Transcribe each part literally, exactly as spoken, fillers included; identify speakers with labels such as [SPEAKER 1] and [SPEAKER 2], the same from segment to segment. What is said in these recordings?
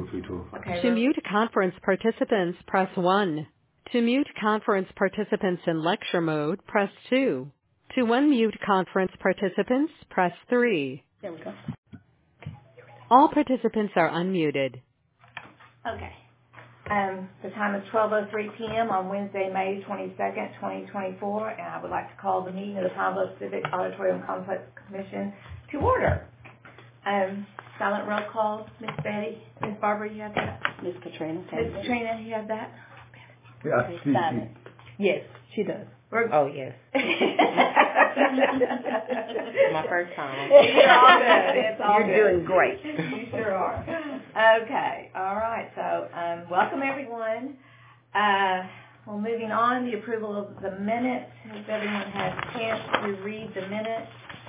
[SPEAKER 1] April three twelve.
[SPEAKER 2] Okay.
[SPEAKER 3] To mute conference participants, press one. To mute conference participants in lecture mode, press two. To unmute conference participants, press three.
[SPEAKER 2] There we go.
[SPEAKER 3] All participants are unmuted.
[SPEAKER 2] Okay. Um, the time is twelve oh three p.m. on Wednesday, May twenty-second, twenty twenty-four, and I would like to call the meeting of the Pine Bluff Civic Auditorium Complex Commission to order. Um, silent roll call, Miss Betty, Miss Barbara, you have that?
[SPEAKER 4] Miss Katrina.
[SPEAKER 2] Miss Katrina, you have that?
[SPEAKER 1] Yeah, she,
[SPEAKER 4] Silent.
[SPEAKER 2] Yes, she does. We're,
[SPEAKER 4] Oh, yes. My first time.
[SPEAKER 2] You're all good. It's all
[SPEAKER 4] You're
[SPEAKER 2] good.
[SPEAKER 4] doing great.
[SPEAKER 2] You sure are. Okay. All right. So, um, welcome everyone. Uh, well, moving on, the approval of the minutes. Has everyone had a chance to read the minutes?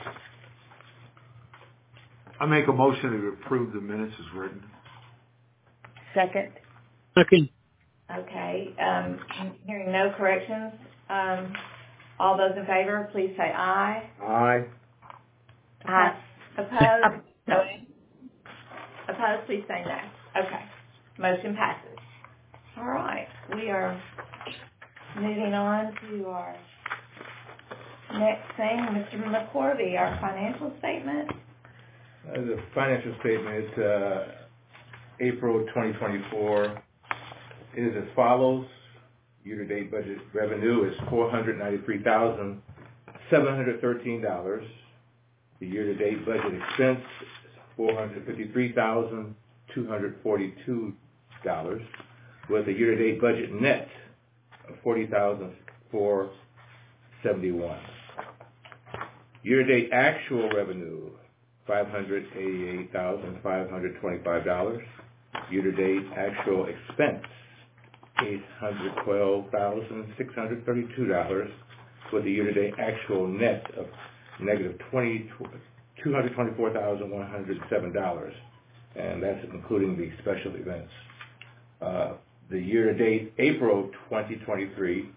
[SPEAKER 1] I make a motion to approve the minutes as written.
[SPEAKER 4] Second.
[SPEAKER 5] Second.
[SPEAKER 2] Okay. Um, hearing no corrections, um, all those in favor, please say aye.
[SPEAKER 1] Aye.
[SPEAKER 4] Aye.
[SPEAKER 2] Opposed? No. Opposed, please say no. Okay. Motion passes. All right. We are moving on to our next thing. Mister McCorvey, our financial statement.
[SPEAKER 6] Uh, the financial statement, uh, April twenty twenty-four, is as follows. Year-to-date budget revenue is four hundred ninety-three thousand seven hundred thirteen dollars. The year-to-date budget expense is four hundred fifty-three thousand two hundred forty-two dollars, with a year-to-date budget net of forty thousand four hundred seventy-one dollars. Year-to-date actual revenue, five hundred eighty-eight thousand five hundred twenty-five dollars. Year-to-date actual expense, eight hundred twelve thousand six hundred thirty-two dollars, with a year-to-date actual net of negative two hundred twenty-four thousand one hundred seven dollars, and that's including the special events. Uh, the year-to-date April twenty twenty-three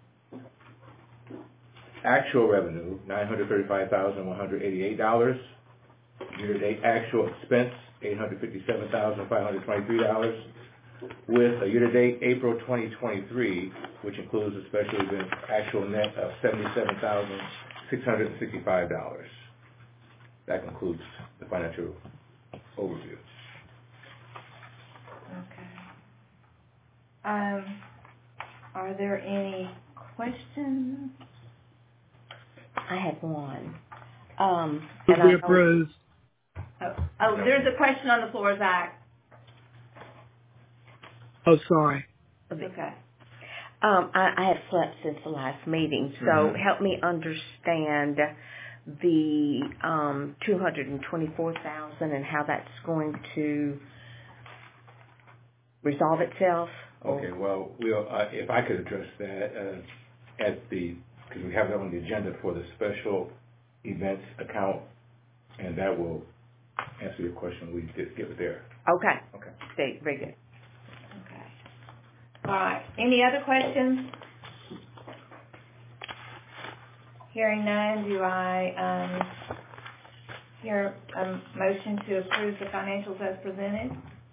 [SPEAKER 6] actual revenue, nine hundred thirty-five thousand one hundred eighty-eight dollars. Year-to-date actual expense, eight hundred fifty-seven thousand five hundred twenty-three dollars, with a year-to-date April twenty twenty-three, which includes the special event, actual net of seventy-seven thousand six hundred sixty-five dollars. That concludes the financial overview.
[SPEAKER 2] Okay. Um, are there any questions?
[SPEAKER 4] I have one. Um,
[SPEAKER 5] Would
[SPEAKER 4] and
[SPEAKER 5] we
[SPEAKER 4] I
[SPEAKER 5] approve?
[SPEAKER 2] Oh, oh, there's a question on the floor, Zach.
[SPEAKER 5] Oh, sorry.
[SPEAKER 2] Okay.
[SPEAKER 4] Um, I, I have slept since the last meeting, so
[SPEAKER 6] Mm-hmm.
[SPEAKER 4] help me understand the um, two hundred twenty-four thousand dollars and how that's going to resolve itself.
[SPEAKER 6] Okay, well, we'll uh, if I could address that uh, at the, because we have that on the agenda for the special events account, and that will answer your question. We did get it there.
[SPEAKER 4] Okay.
[SPEAKER 6] Okay.
[SPEAKER 4] Stay, very good.
[SPEAKER 2] Okay. All right. Any other questions? Hearing none, do I um, hear a motion to approve the financials as presented?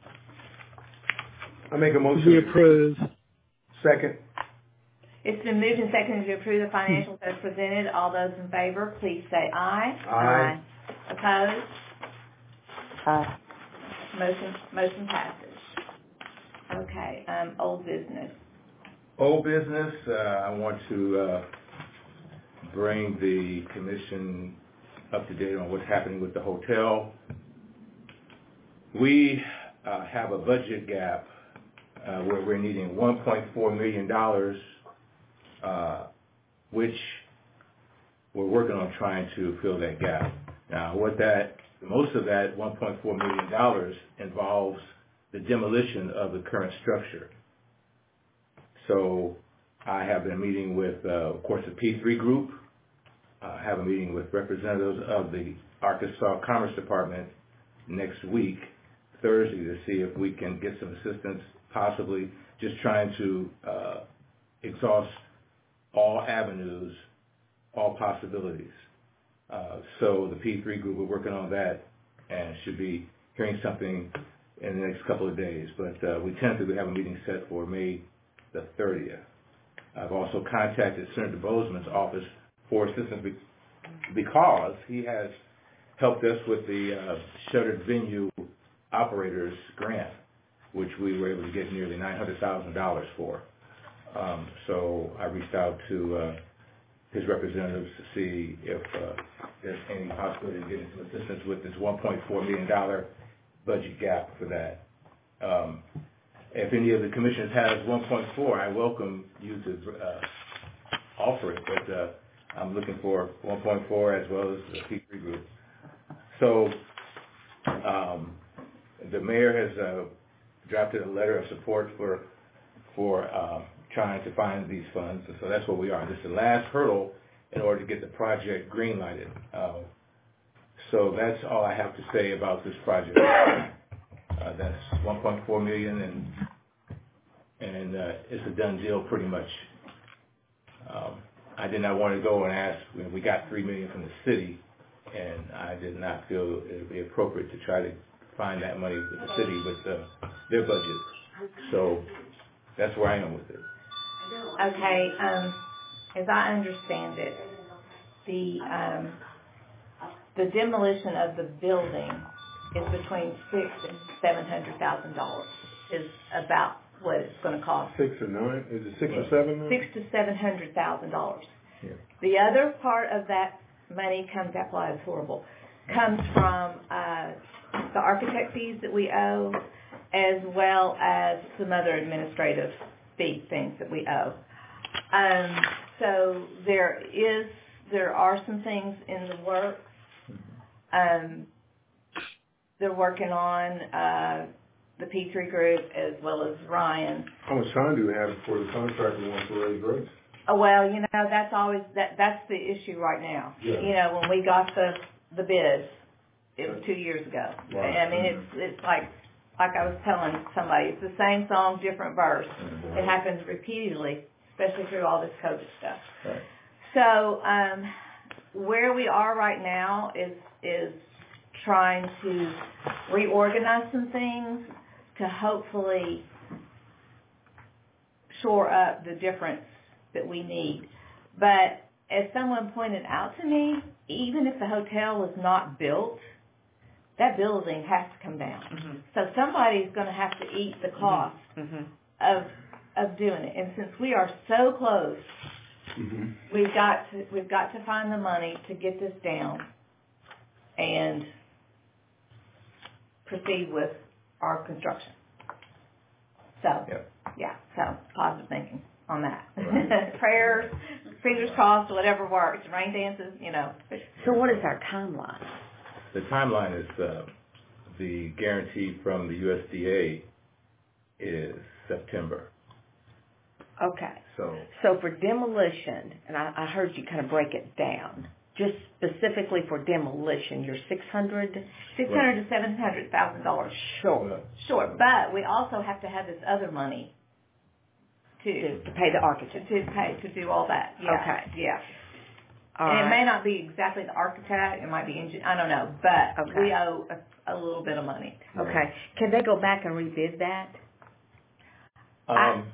[SPEAKER 1] I make a
[SPEAKER 5] Would we
[SPEAKER 1] motion.
[SPEAKER 5] approve?
[SPEAKER 1] Second.
[SPEAKER 2] It's been moved and seconded to approve the financials as presented. All those in favor, please say aye.
[SPEAKER 1] Aye.
[SPEAKER 2] Opposed?
[SPEAKER 4] Uh,
[SPEAKER 2] Motion motion passes. Okay. Um, old business.
[SPEAKER 6] Old business, uh, I want to uh, bring the commission up to date on what's happening with the hotel. We uh, have a budget gap uh, where we're needing one point four million dollars, uh, which we're working on trying to fill that gap. Now, what that, most of that one point four million dollars involves the demolition of the current structure. So I have been meeting with, uh, of course, the P three group. I have a meeting with representatives of the Arkansas Commerce Department next week, Thursday, to see if we can get some assistance, possibly just trying to uh, exhaust all avenues, all possibilities. Uh, so the P three group, we're working on that and should be hearing something in the next couple of days. But uh, we tentatively have a meeting set for May the thirtieth. I've also contacted Senator Bozeman's office for assistance be- because he has helped us with the uh, shuttered venue operators grant, which we were able to get nearly nine hundred thousand dollars for. Um, so I reached out to uh, his representatives to see if uh, there's any possibility of getting some assistance with this one point four million dollars budget gap for that. Um, if any of the commissioners has one point four, I welcome you to uh, offer it, but uh, I'm looking for one point four as well as the P three group. So um, the mayor has uh, drafted a letter of support for for um, trying to find these funds, and so that's what we are. This is the last hurdle in order to get the project green-lighted. Uh, so that's all I have to say about this project. Uh, that's one point four million dollars, and and uh, it's a done deal pretty much. Um, I did not want to go and ask. We got three million dollars from the city, and I did not feel it would be appropriate to try to find that money with the city with uh, their budget. So that's where I am with it.
[SPEAKER 2] Okay, um, as I understand it, the, um, the demolition of the building is between six and seven hundred thousand dollars is about what it's gonna cost.
[SPEAKER 7] Six or nine? Is it six or seven now?
[SPEAKER 2] Six to seven hundred thousand dollars.
[SPEAKER 7] Yeah.
[SPEAKER 2] The other part of that money comes, that well, it's horrible, comes from, uh, the architect fees that we owe, as well as some other administrative fee things that we owe. Um, so there is, there are some things in the works. Um, they're working on uh, the P three group as well as Ryan.
[SPEAKER 7] How much time do we have before the contractor wants to raise rates?
[SPEAKER 2] Oh, well, you know, that's always, that that's the issue right now.
[SPEAKER 7] Yeah.
[SPEAKER 2] You know, when we got the, the bids, it was two years ago.
[SPEAKER 7] Right.
[SPEAKER 2] I mean, it's, it's like, like I was telling somebody, it's the same song, different verse.
[SPEAKER 7] Mm-hmm.
[SPEAKER 2] It happens repeatedly, especially through all this COVID stuff.
[SPEAKER 7] Right.
[SPEAKER 2] So, um, where we are right now is, is trying to reorganize some things to hopefully shore up the difference that we need. But as someone pointed out to me, even if the hotel was not built, that building has to come down.
[SPEAKER 4] Mm-hmm.
[SPEAKER 2] So somebody's going to have to eat the cost
[SPEAKER 4] Mm-hmm.
[SPEAKER 2] of of doing it. And since we are so close,
[SPEAKER 7] Mm-hmm.
[SPEAKER 2] we've got to we've got to find the money to get this down and proceed with our construction. So,
[SPEAKER 6] Yep.
[SPEAKER 2] yeah, so positive thinking on that.
[SPEAKER 6] Right.
[SPEAKER 2] Prayers, fingers crossed, whatever works, rain dances, you know.
[SPEAKER 4] So what is our timeline?
[SPEAKER 6] The timeline is uh, the guarantee from the U S D A is September.
[SPEAKER 4] Okay.
[SPEAKER 6] So
[SPEAKER 4] So for demolition, and I, I heard you kind of break it down, just specifically for demolition, you're six hundred?
[SPEAKER 2] Six hundred to seven hundred thousand dollars
[SPEAKER 4] Sure.
[SPEAKER 2] short, but we also have to have this other money to
[SPEAKER 4] To, to pay the
[SPEAKER 2] to,
[SPEAKER 4] architect.
[SPEAKER 2] to pay to do all that. Yeah.
[SPEAKER 4] Okay.
[SPEAKER 2] Yeah.
[SPEAKER 4] All
[SPEAKER 2] And it
[SPEAKER 4] right.
[SPEAKER 2] may not be exactly the architect, it might be engine, I don't know, but
[SPEAKER 4] Okay.
[SPEAKER 2] we owe a, a little bit of money.
[SPEAKER 4] Okay. Can they go back and rebid that?
[SPEAKER 6] um,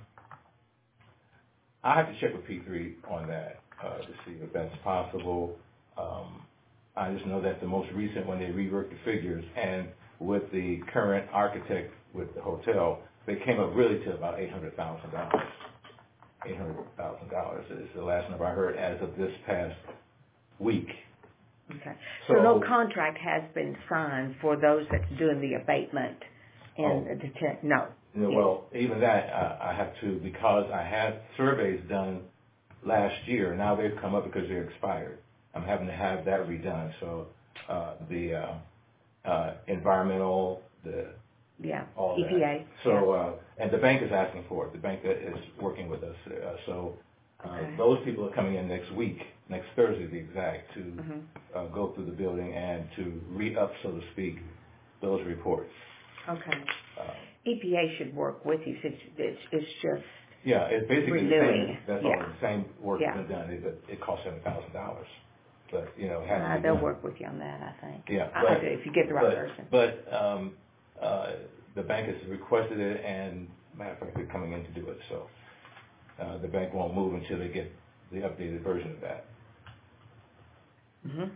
[SPEAKER 6] I have to check with P three on that uh, to see if that's possible. Um, I just know that the most recent, when they reworked the figures, and with the current architect with the hotel, they came up really to about eight hundred thousand dollars. eight hundred thousand dollars is the last number I heard as of this past week.
[SPEAKER 4] Okay. So,
[SPEAKER 6] So-
[SPEAKER 4] no contract has been signed for those that's doing the abatement and
[SPEAKER 6] Oh.
[SPEAKER 4] the tent? No.
[SPEAKER 6] You know, well, even that, I, I have to, because I had surveys done last year, now they've come up because they're expired. I'm having to have that redone, so, uh, the, uh, uh, environmental, the,
[SPEAKER 4] Yeah.
[SPEAKER 6] all
[SPEAKER 4] E
[SPEAKER 6] that.
[SPEAKER 4] P A.
[SPEAKER 6] So, uh, and the bank is asking for it, the bank that is working with us, uh, so, uh,
[SPEAKER 4] Okay.
[SPEAKER 6] those people are coming in next week, next Thursday to be exact, to,
[SPEAKER 4] Mm-hmm.
[SPEAKER 6] uh, go through the building and to re-up, so to speak, those reports.
[SPEAKER 4] Okay.
[SPEAKER 6] Uh,
[SPEAKER 4] E P A should work with you since it's, it's just,
[SPEAKER 6] Yeah, it's basically the
[SPEAKER 4] renewing.
[SPEAKER 6] same, that's
[SPEAKER 4] Yeah.
[SPEAKER 6] all, the same work
[SPEAKER 4] Yeah.
[SPEAKER 6] has been done, it, but it costs seven thousand dollars. But, you know, it has to
[SPEAKER 4] uh,
[SPEAKER 6] be
[SPEAKER 4] they'll
[SPEAKER 6] done.
[SPEAKER 4] work with you on that, I think.
[SPEAKER 6] Yeah,
[SPEAKER 4] I-
[SPEAKER 6] but-
[SPEAKER 4] if you get the right
[SPEAKER 6] But,
[SPEAKER 4] person.
[SPEAKER 6] but, um, uh, the bank has requested it, and matter of fact, they're coming in to do it. So uh, the bank won't move until they get the updated version of that.
[SPEAKER 4] Mm-hmm.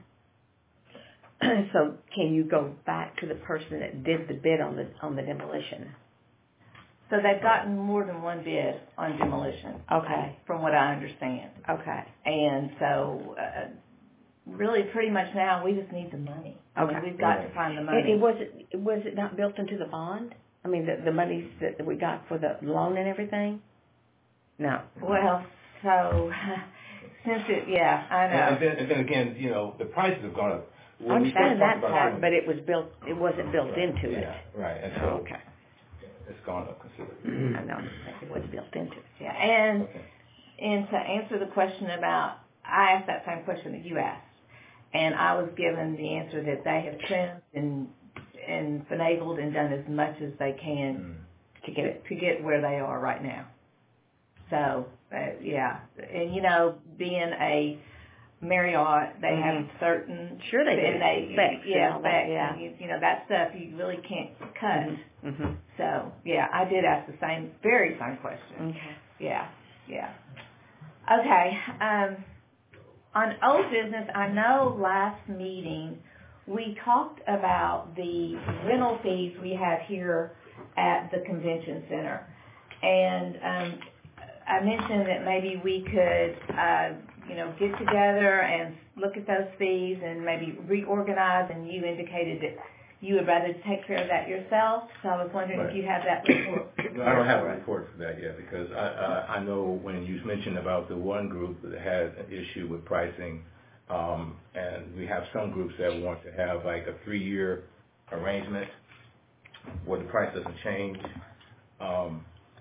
[SPEAKER 4] So can you go back to the person that did the bid on the on the demolition?
[SPEAKER 2] So they've gotten more than one bid on demolition.
[SPEAKER 4] Okay.
[SPEAKER 2] From what I understand.
[SPEAKER 4] Okay.
[SPEAKER 2] And so, uh, really, pretty much now, we just need the money.
[SPEAKER 4] Okay.
[SPEAKER 2] I mean, we've got to find the money.
[SPEAKER 4] It, it was it was it not built into the bond? I mean, the the money that we got for the loan and everything? No.
[SPEAKER 2] Well, so since it, yeah, I know.
[SPEAKER 6] And, and, then, and then again, you know, the prices have gone up.
[SPEAKER 4] I understand that part, but it was built. It wasn't built
[SPEAKER 6] right.
[SPEAKER 4] into it.
[SPEAKER 6] Yeah, right. And so
[SPEAKER 4] okay.
[SPEAKER 6] It's gone up considerably.
[SPEAKER 4] I know. It was built into it.
[SPEAKER 2] Yeah, and
[SPEAKER 6] Okay.
[SPEAKER 2] and to answer the question about, I asked that same question that you asked, and I was given the answer that they have trimmed and and finagled and done as much as they can
[SPEAKER 6] Mm.
[SPEAKER 2] to get it to get where they are right now. So uh, yeah, and you know, being a Marriott, they
[SPEAKER 4] Mm-hmm.
[SPEAKER 2] have certain
[SPEAKER 4] Sure they do.
[SPEAKER 2] and they
[SPEAKER 4] Specs
[SPEAKER 2] yeah
[SPEAKER 4] and all that,
[SPEAKER 2] specs,
[SPEAKER 4] yeah.
[SPEAKER 2] and you, you know that stuff you really can't cut.
[SPEAKER 4] Mm-hmm. Mm-hmm.
[SPEAKER 2] So yeah, I did ask the same very same question.
[SPEAKER 4] Okay.
[SPEAKER 2] Yeah, yeah. Okay. Um, on old business, I know last meeting we talked about the rental fees we have here at the convention center, and um, I mentioned that maybe we could, uh, you know, get together and look at those fees and maybe reorganize. And you indicated that you would rather take care of that yourself. So I was wondering
[SPEAKER 6] Right.
[SPEAKER 2] if you have that report.
[SPEAKER 6] I don't have a report for that yet because I, I I know when you mentioned about the one group that had an issue with pricing, um, and we have some groups that want to have like a three-year arrangement where the price doesn't change. Um,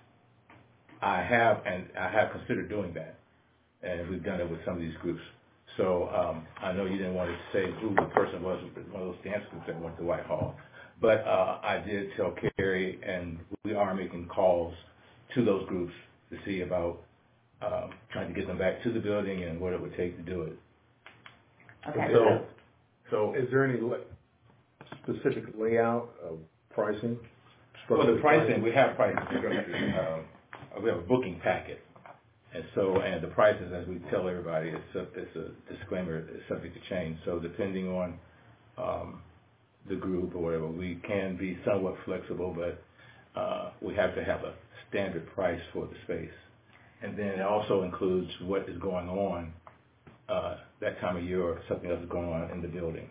[SPEAKER 6] I have and I have considered doing that, and we've done it with some of these groups. So um, I know you didn't want to say who the person was with one of those dance groups that went to Whitehall, but uh, I did tell Carrie, and we are making calls to those groups to see about um, trying to get them back to the building and what it would take to do it.
[SPEAKER 2] Okay.
[SPEAKER 6] So, so
[SPEAKER 7] Is there any la- specific layout of pricing?
[SPEAKER 6] well, the
[SPEAKER 7] Structured
[SPEAKER 6] pricing we have pricing structured. Um, we have a booking packet. And so, and the prices, as we tell everybody, it's a, it's a disclaimer, it's subject to change. So depending on um, the group or whatever, we can be somewhat flexible, but uh, we have to have a standard price for the space. And then it also includes what is going on uh, that time of year or something else is going on in the building.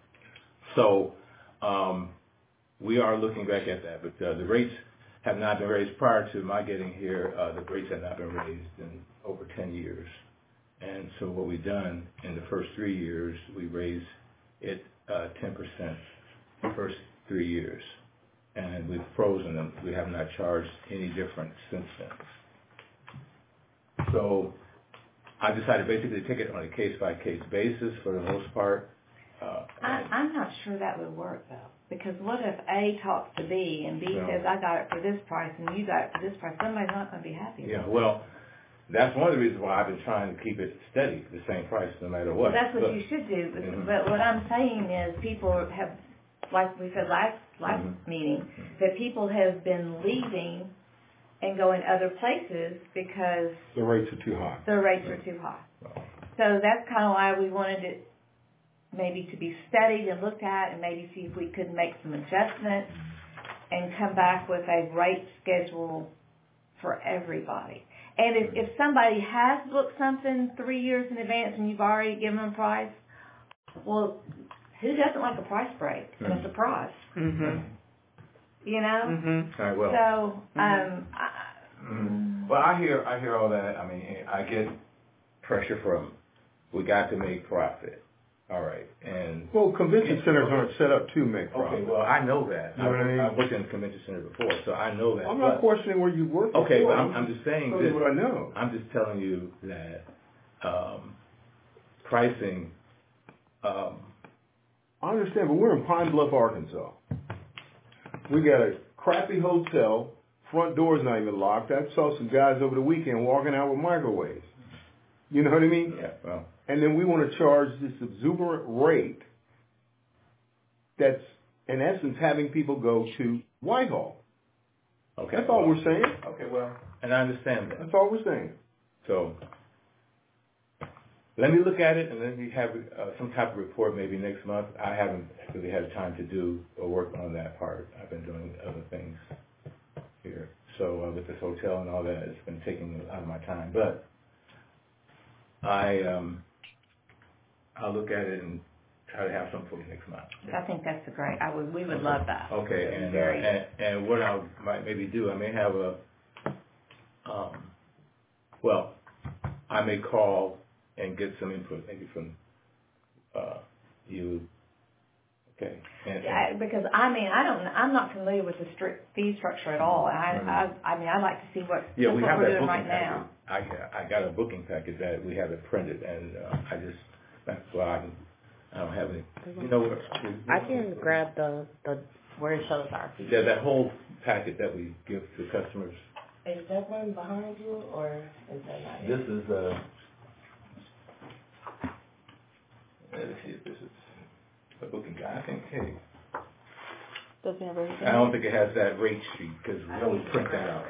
[SPEAKER 6] So um, we are looking back at that, but uh, the rates have not been raised prior to my getting here. Uh, the rates have not been raised in over ten years. And so what we've done in the first three years, we raised it uh, ten percent the first three years. And we've frozen them. We have not charged any different since then. So I decided basically to take it on a case-by-case basis for the most part. Uh,
[SPEAKER 2] I, I'm not sure that would work though, because what if A talks to B and B
[SPEAKER 6] No.
[SPEAKER 2] says I got it for this price and you got it for this price? Somebody's not going to be happy.
[SPEAKER 6] Yeah,
[SPEAKER 2] about
[SPEAKER 6] well, that's one of the reasons why I've been trying to keep it steady, the same price, no matter
[SPEAKER 2] it.
[SPEAKER 6] what.
[SPEAKER 2] Well, that's what
[SPEAKER 6] but,
[SPEAKER 2] you should do. But,
[SPEAKER 6] Mhm.
[SPEAKER 2] but what I'm saying is, people have, like we said last last
[SPEAKER 6] Mhm.
[SPEAKER 2] meeting, that people have been leaving and going other places because
[SPEAKER 7] The rates are too high.
[SPEAKER 2] the rates are too high. So that's kind of why we wanted it maybe to be studied and looked at, and maybe see if we could make some adjustments and come back with a rate schedule for everybody. And if, if somebody has booked something three years in advance and you've already given them a price, well, who doesn't like a price break and a surprise?
[SPEAKER 4] Mm-hmm.
[SPEAKER 2] You know?
[SPEAKER 4] Mm-hmm.
[SPEAKER 6] All right, well.
[SPEAKER 2] So, um, I,
[SPEAKER 6] Mhm. Well, I hear, I hear all that. I mean, I get pressure from, we got to make profit. All right, and
[SPEAKER 7] Well, convention centers aren't set up to make
[SPEAKER 6] okay,
[SPEAKER 7] profit.
[SPEAKER 6] well, I know that.
[SPEAKER 7] You know what I mean?
[SPEAKER 6] I've worked in a convention center before, so I know that.
[SPEAKER 7] I'm not
[SPEAKER 6] but,
[SPEAKER 7] questioning where you work.
[SPEAKER 6] okay,
[SPEAKER 7] before.
[SPEAKER 6] but I'm, I'm just saying
[SPEAKER 7] telling you
[SPEAKER 6] this.
[SPEAKER 7] what I know.
[SPEAKER 6] I'm just telling you that um, pricing. Um,
[SPEAKER 7] I understand, but we're in Pine Bluff, Arkansas. We got a crappy hotel. Front door's not even locked. I saw some guys over the weekend walking out with microwaves. You know what I mean?
[SPEAKER 6] yeah, well,
[SPEAKER 7] And then we want to charge this exuberant rate that's in essence, having people go to Whitehall.
[SPEAKER 6] Okay.
[SPEAKER 7] That's all we're saying.
[SPEAKER 6] Okay, well, and I understand that.
[SPEAKER 7] That's all we're saying.
[SPEAKER 6] So let me look at it, and then we have uh, some type of report maybe next month. I haven't really had time to do or work on that part. I've been doing other things here. So uh, with this hotel and all that, it's been taking a lot of my time. But I, um, I'll look at it and try to have something for you next month.
[SPEAKER 2] I think that's a great, I would, we would love that.
[SPEAKER 6] Okay, and, uh,
[SPEAKER 2] Very-
[SPEAKER 6] and and what I might maybe do, I may have a, um, well, I may call and get some input maybe from uh, you. Okay. And,
[SPEAKER 2] Yeah, because I mean, I don't, I'm not familiar with the strict fee structure at all. I,
[SPEAKER 6] Right.
[SPEAKER 2] I, I mean, I'd like to see what,
[SPEAKER 6] yeah,
[SPEAKER 2] just
[SPEAKER 6] we
[SPEAKER 2] what
[SPEAKER 6] have
[SPEAKER 2] we're
[SPEAKER 6] that
[SPEAKER 2] doing
[SPEAKER 6] booking
[SPEAKER 2] right now.
[SPEAKER 6] packet. I I got a booking packet that we have it printed, and uh, I just that's why I, can, I don't have any. You know what?
[SPEAKER 4] I can grab the, the, where it shows our fees.
[SPEAKER 6] Yeah, that whole packet that we give to customers.
[SPEAKER 4] Is that one behind you, or is that not
[SPEAKER 6] This is uh. Let's see if this is a booking guide. I think, hey,
[SPEAKER 4] Does it have everything?
[SPEAKER 6] I don't think it has that rate sheet because we always print that out.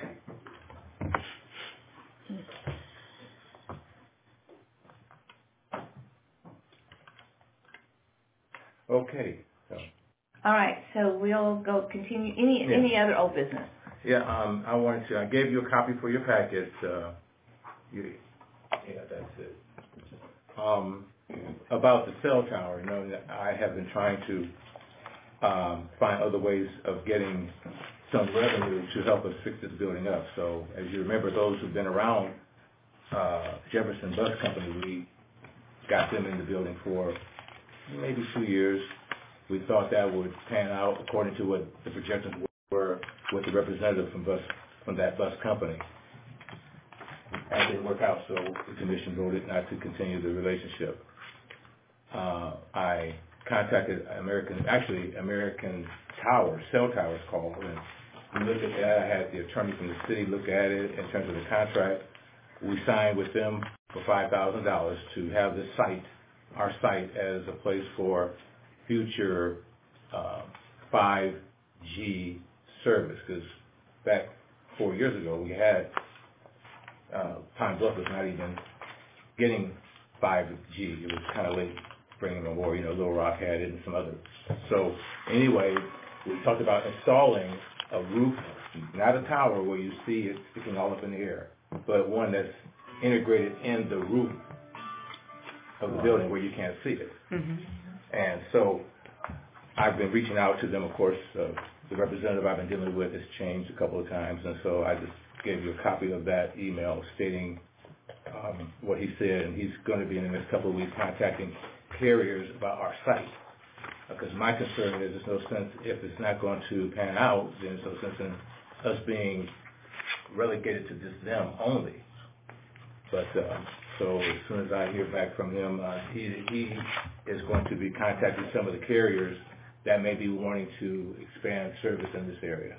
[SPEAKER 6] Okay. So,
[SPEAKER 2] All right, so we'll go continue, any,
[SPEAKER 6] Yeah.
[SPEAKER 2] any other old business?
[SPEAKER 6] yeah, um, I wanted to, I gave you a copy for your packet. Uh, you, yeah, that's it. Um, about the cell tower, you know, I have been trying to um, find other ways of getting some revenue to help us fix this building up. So as you remember, those who've been around uh, Jefferson Bus Company, we got them in the building for maybe two years. We thought that would pan out according to what the projections were with the representative from bus from that bus company. That didn't work out, so the commission voted not to continue the relationship. Uh, I contacted American, actually American Towers, cell towers called, and we looked at that. I had the attorney from the city look at it in terms of the contract. We signed with them for five thousand dollars to have the site, our site, as a place for future uh, five G service. Because back four years ago, we had uh, Pine Bluff was not even getting five G. It was kind of late bringing them more. You know, Little Rock had it and some others. So anyway, we talked about installing a roof, not a tower where you see it sticking all up in the air, but one that's integrated in the roof of the building where you can't see it.
[SPEAKER 2] Mm-hmm.
[SPEAKER 6] And so I've been reaching out to them, of course. Uh, the representative I've been dealing with has changed a couple of times, and so I just gave you a copy of that email stating um, what he said, and he's going to be in the next couple of weeks contacting carriers about our site. Because my concern is there's no sense, if it's not going to pan out, then there's no sense in us being relegated to just them only. But uh, so as soon as I hear back from him, uh, he, he is going to be contacting some of the carriers that may be wanting to expand service in this area.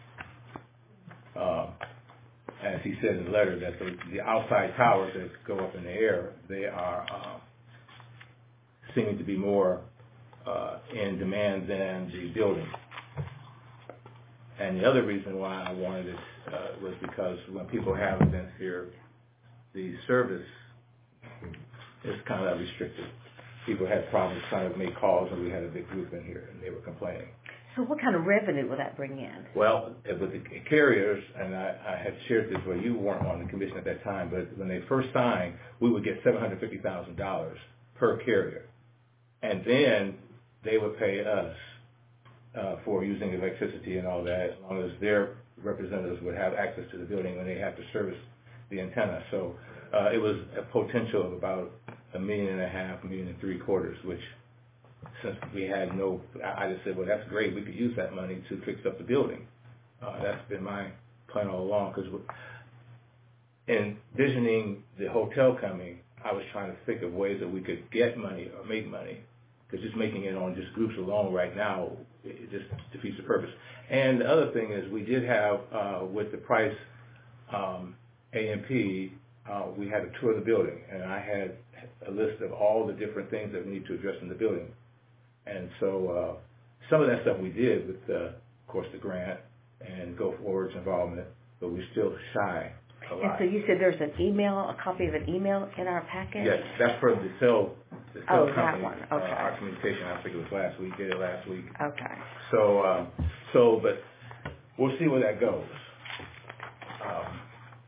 [SPEAKER 6] Uh, as he said in the letter, that the, the outside towers that go up in the air, they are uh, seeming to be more uh, in demand than the building. And the other reason why I wanted it uh, was because when people have events here, the service is kind of restricted. People had problems trying to make calls, and we had a big group in here, and they were complaining.
[SPEAKER 4] So what kind of revenue will that bring in?
[SPEAKER 6] Well, with the carriers, and I, I had shared this where you weren't on the commission at that time, but when they first signed, we would get seven hundred fifty thousand dollars per carrier. And then they would pay us uh, for using electricity and all that, as long as their representatives would have access to the building when they have to service the antenna. So uh, it was a potential of about a million and a half, a million and three quarters, which since we had no, I just said, well, that's great. We could use that money to fix up the building. Uh, that's been my plan all along, because envisioning the hotel coming, I was trying to think of ways that we could get money or make money, because just making it on just groups alone right now, it just defeats the purpose. And the other thing is we did have, uh, with the price um, A M P, uh, we had a tour of the building, and I had a list of all the different things that we need to address in the building. And so uh, some of that stuff we did with, uh, of course, the grant and Go Forward's involvement, but we're still shy a
[SPEAKER 4] And
[SPEAKER 6] lot.
[SPEAKER 4] so you said there's an email, a copy of an email in our packet?
[SPEAKER 6] Yes, that's for the cell, the cell
[SPEAKER 4] Oh, that
[SPEAKER 6] company.
[SPEAKER 4] one.
[SPEAKER 6] Uh,
[SPEAKER 4] Okay.
[SPEAKER 6] our communication, I think it was last week, did it last week.
[SPEAKER 4] Okay.
[SPEAKER 6] So, um, so, but we'll see where that goes. Um,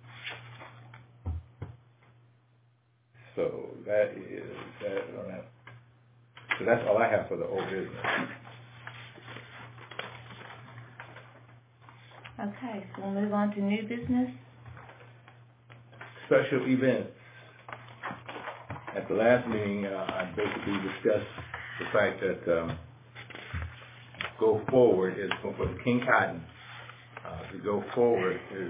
[SPEAKER 6] so that is that on that. So that's all I have for the old business.
[SPEAKER 2] Okay, so we'll move on to new business.
[SPEAKER 6] Special events. At the last meeting, uh, I basically discussed the fact that um, Go Forward is for the King Cotton. Uh, to go forward is,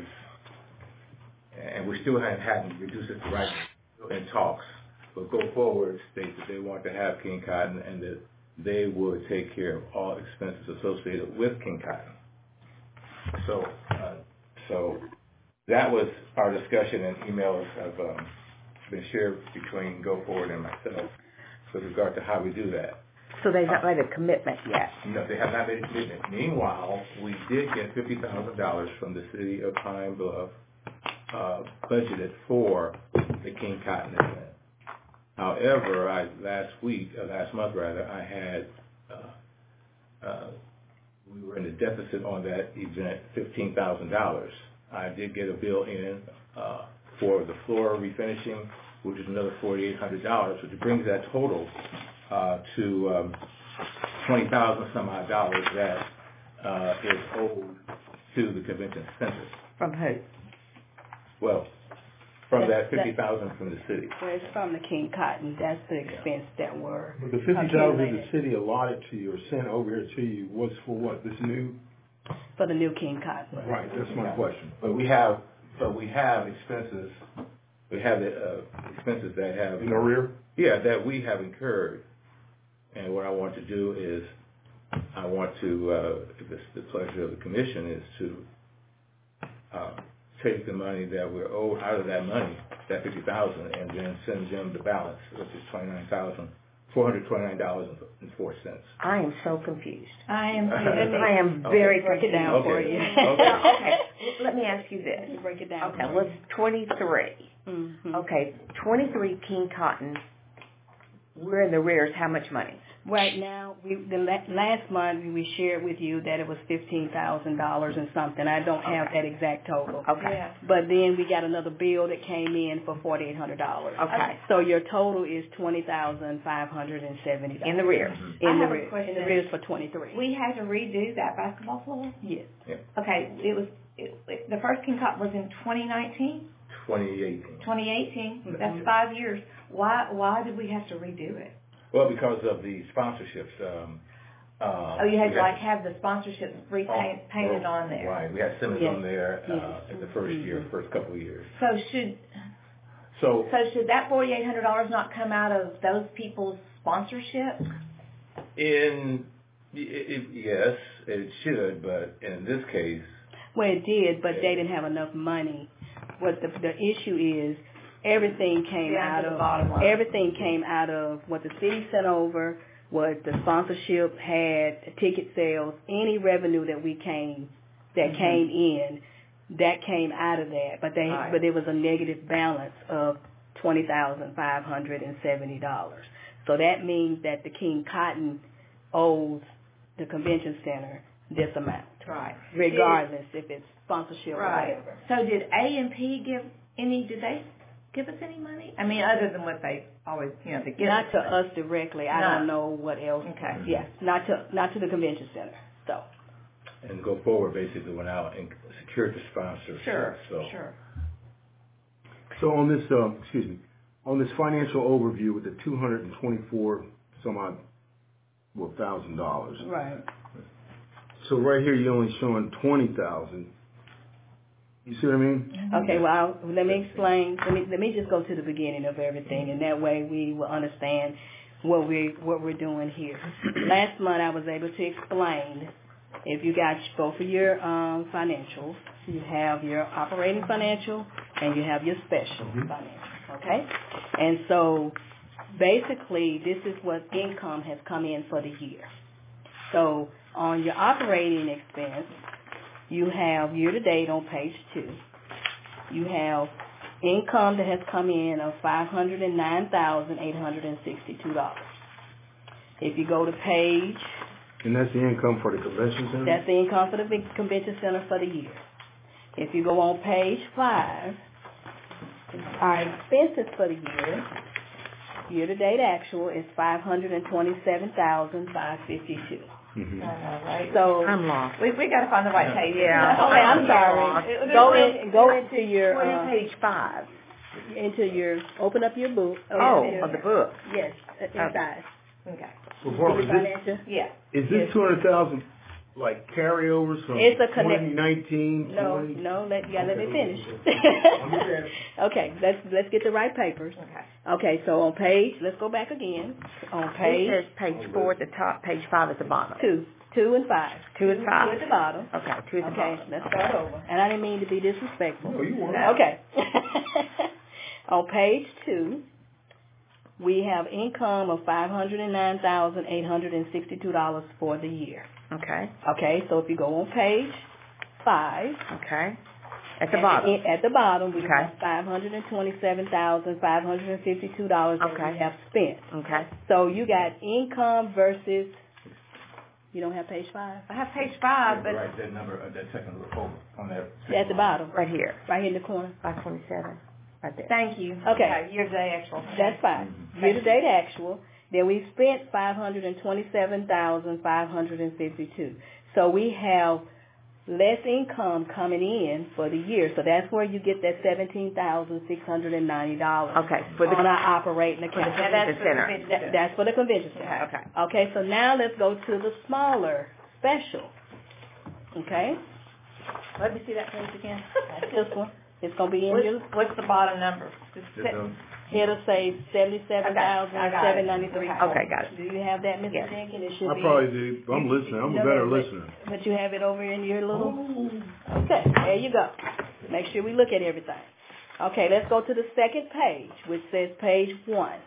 [SPEAKER 6] and we still hadn't, hadn't reduced it to right in talks, but Go Forward states that they want to have King Cotton and that they would take care of all expenses associated with King Cotton. So, uh, so that was our discussion, and emails have um, been shared between Go Forward and myself with regard to how we do that.
[SPEAKER 4] So they've not made a commitment yet?
[SPEAKER 6] No, they have not made a commitment. Meanwhile, we did get fifty thousand dollars from the city of Pine Bluff, uh, budgeted for the King Cotton event. However, I, last week, uh, last month rather, I had, uh, uh, we were in a deficit on that event, fifteen thousand dollars. I did get a bill in uh, for the floor refinishing, which is another forty-eight hundred dollars, which brings that total uh, to um, twenty thousand some odd dollars that uh, is owed to the convention center.
[SPEAKER 4] From who?
[SPEAKER 6] Well, from
[SPEAKER 8] That-
[SPEAKER 6] that fifty thousand from the city.
[SPEAKER 8] Well, it's from the King Cotton. That's the expense that were
[SPEAKER 7] But the fifty thousand the
[SPEAKER 8] accumulated
[SPEAKER 7] city allotted to you or sent over here to you was for what? This new?
[SPEAKER 8] for the new King Cotton.
[SPEAKER 7] Right, that's my question.
[SPEAKER 6] But we have, but we have expenses, we have the uh, expenses that have.
[SPEAKER 7] In the rear?
[SPEAKER 6] Yeah, that we have incurred. And what I want to do is, I want to, uh, if it's the pleasure of the commission, is to uh, take the money that we're owed out of that money, that fifty thousand, and then send them the balance, which is twenty-nine thousand, four hundred twenty-nine dollars and four cents.
[SPEAKER 4] I am so confused.
[SPEAKER 2] I am,
[SPEAKER 4] I am very
[SPEAKER 8] Break it
[SPEAKER 4] confused.
[SPEAKER 8] down for
[SPEAKER 6] Okay.
[SPEAKER 8] you.
[SPEAKER 6] Okay.
[SPEAKER 4] Okay, let me ask you
[SPEAKER 8] Let me
[SPEAKER 4] this.
[SPEAKER 8] break it down.
[SPEAKER 4] Okay, let's, twenty-three.
[SPEAKER 8] Mm-hmm.
[SPEAKER 4] Okay, twenty-three King Cotton, we're in the rears, how much money?
[SPEAKER 8] Right now, we the la- last month we shared with you that it was fifteen thousand dollars and something. I don't have that exact total.
[SPEAKER 4] Okay.
[SPEAKER 2] yeah.
[SPEAKER 8] But then we got another bill that came in for forty eight hundred dollars.
[SPEAKER 4] Okay.
[SPEAKER 8] So your total is twenty thousand five hundred and seventy dollars.
[SPEAKER 4] In the rears.
[SPEAKER 6] Mm-hmm.
[SPEAKER 8] In
[SPEAKER 2] I
[SPEAKER 8] the
[SPEAKER 2] have a
[SPEAKER 8] rears.
[SPEAKER 2] question.
[SPEAKER 8] In the rears for twenty three.
[SPEAKER 2] We had to redo that basketball floor?
[SPEAKER 8] Yes.
[SPEAKER 2] Okay, it was, it, it- the first King Cotton was in twenty nineteen,
[SPEAKER 6] twenty eighteen.
[SPEAKER 2] twenty eighteen, that's five years. Why, why did we have to redo it?
[SPEAKER 6] Well, because of the sponsorships. Um, uh,
[SPEAKER 2] Oh, you had
[SPEAKER 6] we
[SPEAKER 2] to like have the sponsorship repaint,
[SPEAKER 6] oh,
[SPEAKER 2] painted
[SPEAKER 6] oh,
[SPEAKER 2] on there.
[SPEAKER 6] Right, we had Simmons
[SPEAKER 8] Yes.
[SPEAKER 6] on there uh,
[SPEAKER 8] Yes.
[SPEAKER 6] in the first year,
[SPEAKER 8] Mhm.
[SPEAKER 6] first couple of years.
[SPEAKER 2] So should,
[SPEAKER 6] So,
[SPEAKER 2] so should that forty-eight hundred dollars not come out of those people's sponsorship?
[SPEAKER 6] in i i yes, it should, but in this case,
[SPEAKER 8] Well, it did, but they didn't have enough money. What the the issue is, everything came
[SPEAKER 2] Down
[SPEAKER 8] out
[SPEAKER 2] to the
[SPEAKER 8] of
[SPEAKER 2] bottom line.
[SPEAKER 8] everything came out of what the city sent over, what the sponsorship had, ticket sales, any revenue that we came that
[SPEAKER 2] Mhm.
[SPEAKER 8] came in, that came out of that. But they
[SPEAKER 2] Right.
[SPEAKER 8] but there was a negative balance of twenty thousand five hundred and seventy dollars. So that means that the King Cotton owes the convention center this amount,
[SPEAKER 2] Right.
[SPEAKER 8] regardless if it's sponsorship or
[SPEAKER 2] Right.
[SPEAKER 8] whatever.
[SPEAKER 2] So did A and P give any, did they give us any money? I mean, other than what they always, you know, they give
[SPEAKER 8] Not
[SPEAKER 2] us.
[SPEAKER 8] to us directly. I
[SPEAKER 2] No.
[SPEAKER 8] don't know what else.
[SPEAKER 2] Okay.
[SPEAKER 8] Yeah, not to not to the convention center. So
[SPEAKER 6] and Go Forward basically went out and secured the sponsorship.
[SPEAKER 2] Sure,
[SPEAKER 6] So,
[SPEAKER 2] sure.
[SPEAKER 7] So on this, uh, excuse me, on this financial overview with the two hundred and twenty-four some odd, well, thousand dollars.
[SPEAKER 8] right.
[SPEAKER 7] So right here, you're only showing twenty thousand. You see what I mean?
[SPEAKER 8] Okay. Well, I'll, let me explain. Let me let me just go to the beginning of everything, and that way we will understand what we what we're doing here. Last month I was able to explain. If you got both of your um, financials, you have your operating financial and you have your special
[SPEAKER 7] Mhm.
[SPEAKER 8] financial, okay? And so basically this is what income has come in for the year. So on your operating expense, you have year-to-date on page two. You have income that has come in of five hundred nine thousand eight hundred sixty-two dollars. If you go to page...
[SPEAKER 7] And that's the income for the convention center?
[SPEAKER 8] That's the income for the big convention center for the year. If you go on page five, our expenses for the year, year-to-date actual is five hundred twenty-seven thousand five hundred fifty-two dollars.
[SPEAKER 7] Mm-hmm.
[SPEAKER 2] I know, right?
[SPEAKER 8] So
[SPEAKER 4] I'm lost.
[SPEAKER 2] We, we gotta find the right page.
[SPEAKER 4] Yeah.
[SPEAKER 8] okay, I'm sorry. Go in, go into your
[SPEAKER 4] What
[SPEAKER 8] uh,
[SPEAKER 4] is page five?
[SPEAKER 8] into your open up your book.
[SPEAKER 4] Oh,
[SPEAKER 8] Yes.
[SPEAKER 4] of the book.
[SPEAKER 8] Yes, inside.
[SPEAKER 2] Okay.
[SPEAKER 7] Well, Barbara, is this,
[SPEAKER 8] Financial.
[SPEAKER 2] Yeah.
[SPEAKER 7] is this
[SPEAKER 8] Yes.
[SPEAKER 7] two hundred thousand like carryovers from
[SPEAKER 8] It's a connect-
[SPEAKER 7] twenty nineteen?
[SPEAKER 8] No,
[SPEAKER 7] twenty?
[SPEAKER 8] no, let you gotta let me finish.
[SPEAKER 7] Understand.
[SPEAKER 8] Okay, let's let's get the right papers.
[SPEAKER 2] Okay.
[SPEAKER 8] Okay, so on page, let's go back again. On page
[SPEAKER 4] It says page four at the top, page five at the bottom.
[SPEAKER 8] two, two and five.
[SPEAKER 4] Two and five.
[SPEAKER 8] Two at the bottom.
[SPEAKER 4] Okay, two at the
[SPEAKER 8] Okay,
[SPEAKER 4] bottom.
[SPEAKER 8] let's start over. And I didn't mean to be disrespectful.
[SPEAKER 7] No, you weren't.
[SPEAKER 8] Okay. On page two, we have income of five hundred nine thousand eight hundred sixty-two dollars for the year.
[SPEAKER 4] Okay,
[SPEAKER 8] Okay, so if you go on page five,
[SPEAKER 4] okay. At the
[SPEAKER 8] at
[SPEAKER 4] bottom.
[SPEAKER 8] The, at the bottom, we
[SPEAKER 4] Okay.
[SPEAKER 8] have five hundred twenty-seven thousand five hundred fifty-two dollars that
[SPEAKER 4] Okay.
[SPEAKER 8] we have spent.
[SPEAKER 4] Okay.
[SPEAKER 8] So you got income versus, you don't have page five?
[SPEAKER 2] I have page five, but
[SPEAKER 6] Right, that number, uh, that second over on that.
[SPEAKER 8] At the bottom,
[SPEAKER 4] Right here,
[SPEAKER 8] right here in the corner.
[SPEAKER 4] five twenty-seven, right there.
[SPEAKER 2] thank you.
[SPEAKER 8] Okay.
[SPEAKER 2] Yeah, year-to-date actual.
[SPEAKER 8] That's fine. Year-to-date actual, then we spent five hundred twenty-seven thousand five hundred fifty-two. So we have less income coming in for the year. So that's where you get that seventeen thousand six hundred ninety dollars
[SPEAKER 4] Okay, for the,
[SPEAKER 8] on our operating account.
[SPEAKER 2] And that's for the
[SPEAKER 4] center.
[SPEAKER 2] convention
[SPEAKER 8] That,
[SPEAKER 2] center.
[SPEAKER 8] that's for the convention center.
[SPEAKER 4] okay.
[SPEAKER 8] Okay, so now let's go to the smaller special. Okay?
[SPEAKER 2] Let me see that page again.
[SPEAKER 8] That's this one. It's going to be in
[SPEAKER 2] What's,
[SPEAKER 8] your,
[SPEAKER 2] what's the bottom number? Just
[SPEAKER 6] Just,
[SPEAKER 2] sit-
[SPEAKER 6] um,
[SPEAKER 8] it'll say seventy-seven thousand seven hundred ninety-three.
[SPEAKER 4] Okay, got it.
[SPEAKER 8] Do you have that, Mister
[SPEAKER 4] Yes.
[SPEAKER 8] Jenkins? It should
[SPEAKER 7] I
[SPEAKER 8] be.
[SPEAKER 7] probably do. I'm listening. I'm a
[SPEAKER 8] No,
[SPEAKER 7] better
[SPEAKER 8] no, but-
[SPEAKER 7] listener.
[SPEAKER 8] But you have it over in your little. Okay, there you go. Make sure we look at everything. Okay, let's go to the second page, which says page one.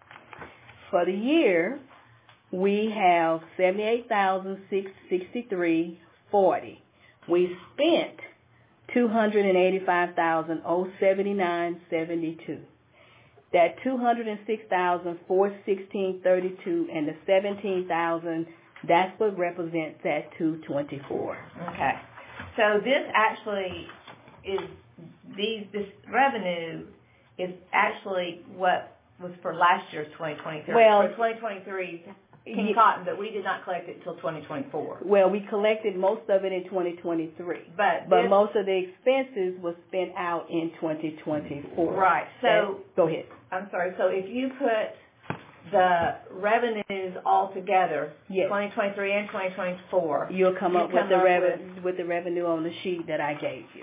[SPEAKER 8] For the year, we have seventy-eight thousand six hundred sixty-three dollars and forty cents. We spent two hundred eighty-five thousand seventy-nine dollars and seventy-two cents. That two hundred six thousand four hundred sixteen dollars and thirty-two cents and the seventeen thousand dollars, that's what represents that two twenty-four.
[SPEAKER 2] Okay. So this actually is, these, this revenue is actually what was for last year's twenty twenty-three.
[SPEAKER 8] Well-
[SPEAKER 2] For twenty twenty-three, King
[SPEAKER 8] Ye-
[SPEAKER 2] Cotton, but we did not collect it until twenty twenty-four.
[SPEAKER 8] Well, we collected most of it in twenty twenty-three,
[SPEAKER 2] But
[SPEAKER 8] but
[SPEAKER 2] this-
[SPEAKER 8] most of the expenses was spent out in twenty twenty-four.
[SPEAKER 2] Right, so,
[SPEAKER 8] That- go ahead.
[SPEAKER 2] I'm sorry, so if you put the revenues all together,
[SPEAKER 8] Yes.
[SPEAKER 2] twenty twenty-three and twenty twenty-four,
[SPEAKER 8] You'll come
[SPEAKER 2] You
[SPEAKER 8] up with
[SPEAKER 2] come
[SPEAKER 8] the
[SPEAKER 2] up
[SPEAKER 8] revenue with the revenue on the sheet that I gave you.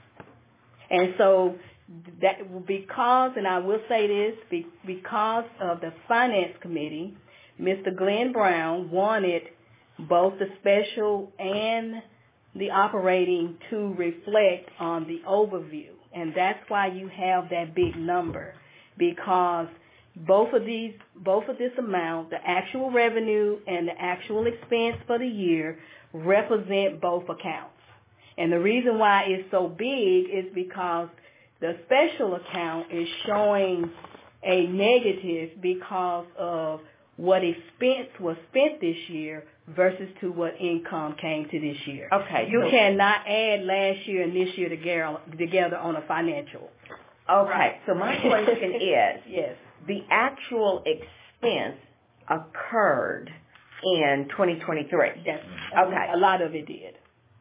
[SPEAKER 8] And so that because, and I will say this, be, because of the finance committee, Mister Glenn Brown wanted both the special and the operating to reflect on the overview, and that's why you have that big number, because both of these, both of this amount, the actual revenue and the actual expense for the year, represent both accounts. And the reason why it's so big is because the special account is showing a negative because of what expense was spent this year versus to what income came to this year.
[SPEAKER 4] Okay.
[SPEAKER 8] You
[SPEAKER 4] so-
[SPEAKER 8] cannot add last year and this year together, together on a financial.
[SPEAKER 4] Okay, so my question is,
[SPEAKER 8] Yes.
[SPEAKER 4] the actual expense occurred in twenty twenty-three
[SPEAKER 8] Yes.
[SPEAKER 4] Okay.
[SPEAKER 8] A lot of it did.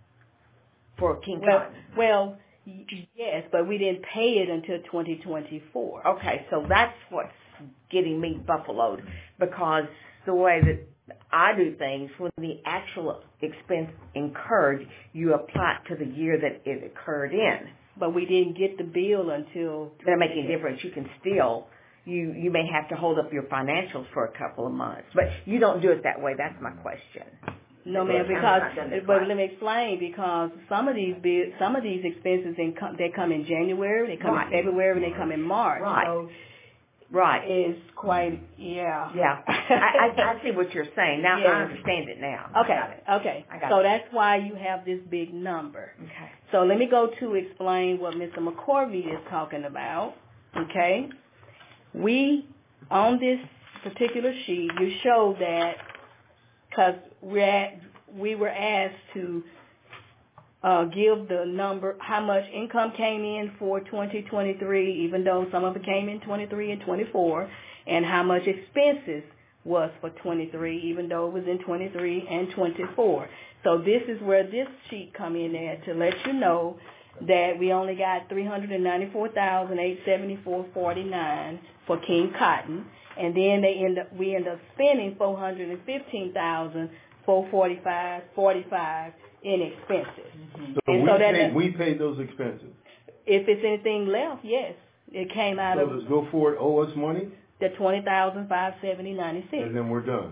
[SPEAKER 4] for King
[SPEAKER 8] Well,
[SPEAKER 4] Cotton.
[SPEAKER 8] well, y- yes, but we didn't pay it until twenty twenty-four.
[SPEAKER 4] Okay, so that's what's getting me buffaloed, because the way that I do things, when the actual expense incurred, you apply it to the year that it occurred in.
[SPEAKER 8] But we didn't get the bill until.
[SPEAKER 4] It doesn't make any difference. You can still, you, you may have to hold up your financials for a couple of months, but you don't do it that way. That's my question.
[SPEAKER 8] No, ma'am,
[SPEAKER 4] Well, I'm
[SPEAKER 8] because,
[SPEAKER 4] not done this
[SPEAKER 8] but
[SPEAKER 4] right.
[SPEAKER 8] let me explain, because some of these bill, some of these expenses, in, they come in January, they come
[SPEAKER 4] Right.
[SPEAKER 8] in February, and they come in March.
[SPEAKER 4] Right.
[SPEAKER 8] So
[SPEAKER 4] Right.
[SPEAKER 8] is quite, yeah.
[SPEAKER 4] Yeah. I, I, I see what you're saying. Now
[SPEAKER 8] Yeah.
[SPEAKER 4] I understand it now.
[SPEAKER 8] Okay,
[SPEAKER 4] I got it.
[SPEAKER 8] okay.
[SPEAKER 4] I got
[SPEAKER 8] so
[SPEAKER 4] it.
[SPEAKER 8] that's why you have this big number.
[SPEAKER 4] Okay.
[SPEAKER 8] So let me go to explain what Mister McCorvey is talking about. Okay. We, on this particular sheet, you show that because we're at, we were asked to uh, give the number, how much income came in for twenty twenty-three, even though some of it came in twenty-three and twenty-four, and how much expenses was for twenty-three, even though it was in twenty-three and twenty-four. So this is where this sheet come in at to let you know that we only got three hundred ninety-four thousand eight hundred seventy-four dollars and forty-nine cents for King Cotton, and then they end up we end up spending four hundred fifteen thousand four hundred forty-five dollars and forty-five cents in expenses.
[SPEAKER 7] So
[SPEAKER 8] And
[SPEAKER 7] we
[SPEAKER 8] so that-
[SPEAKER 7] paid, we paid those expenses.
[SPEAKER 8] If it's anything left, yes, it came out
[SPEAKER 7] So
[SPEAKER 8] of
[SPEAKER 7] does Go Forward owe us money?
[SPEAKER 8] the twenty thousand five hundred seventy dollars and ninety-six cents.
[SPEAKER 7] And then we're done.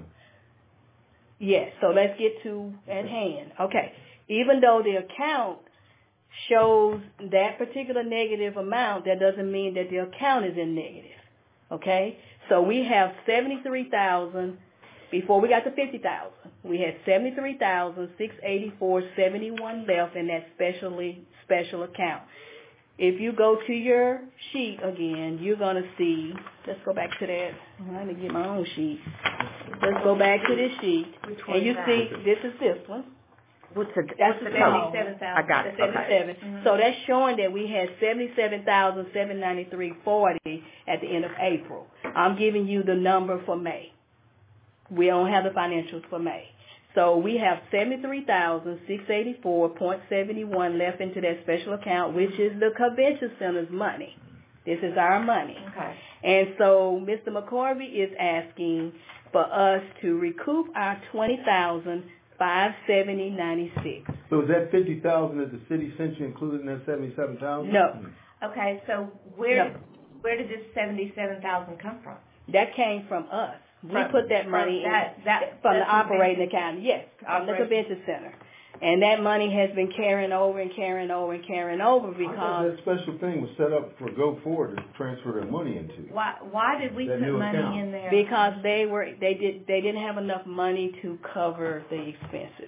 [SPEAKER 8] Yes, so let's get to at hand. Okay, even though the account shows that particular negative amount, that doesn't mean that the account is in negative. Okay, so we have seventy-three thousand before we got to fifty thousand. We had seventy-three thousand six hundred eighty-four dollars and seventy-one cents left in that specially special account. If you go to your sheet again, you're going to see, let's go back to that. I need to get my own sheet. Let's go back to this sheet. And you see, this is this one.
[SPEAKER 4] What's the,
[SPEAKER 8] That's
[SPEAKER 4] what's
[SPEAKER 8] the
[SPEAKER 4] the total?
[SPEAKER 2] seventy-seven thousand.
[SPEAKER 4] I got it.
[SPEAKER 8] The seventy-seven.
[SPEAKER 4] Okay.
[SPEAKER 8] So that's showing that we had seventy-seven thousand seven hundred ninety-three dollars and forty cents at the end of April. I'm giving you the number for May. We don't have the financials for May. So we have seventy-three thousand six hundred eighty-four dollars and seventy-one cents left into that special account, which is the convention center's money. This is our money.
[SPEAKER 2] Okay.
[SPEAKER 8] And so Mister McCorvey is asking for us to recoup our twenty thousand five hundred seventy dollars and ninety-six cents.
[SPEAKER 7] So is that fifty thousand that the city sent you included in that seventy-seven thousand?
[SPEAKER 8] No.
[SPEAKER 2] Okay, so where,
[SPEAKER 8] No.
[SPEAKER 2] where did this seventy-seven thousand come from?
[SPEAKER 8] That came from us. We
[SPEAKER 2] From-
[SPEAKER 8] put that
[SPEAKER 2] from
[SPEAKER 8] money
[SPEAKER 2] that-
[SPEAKER 8] in
[SPEAKER 2] that-
[SPEAKER 8] from the
[SPEAKER 2] that's
[SPEAKER 8] operating
[SPEAKER 2] convention-
[SPEAKER 8] account. Yes, from the
[SPEAKER 2] Operation.
[SPEAKER 8] convention center. And that money has been carrying over and carrying over and carrying over
[SPEAKER 7] I thought
[SPEAKER 8] because
[SPEAKER 7] that special thing was set up for Go Forward to transfer their money into.
[SPEAKER 2] Why, why did we
[SPEAKER 7] That
[SPEAKER 2] put
[SPEAKER 7] new
[SPEAKER 2] money
[SPEAKER 7] account.
[SPEAKER 2] in there?
[SPEAKER 8] because they were they did they didn't have enough money to cover the expenses.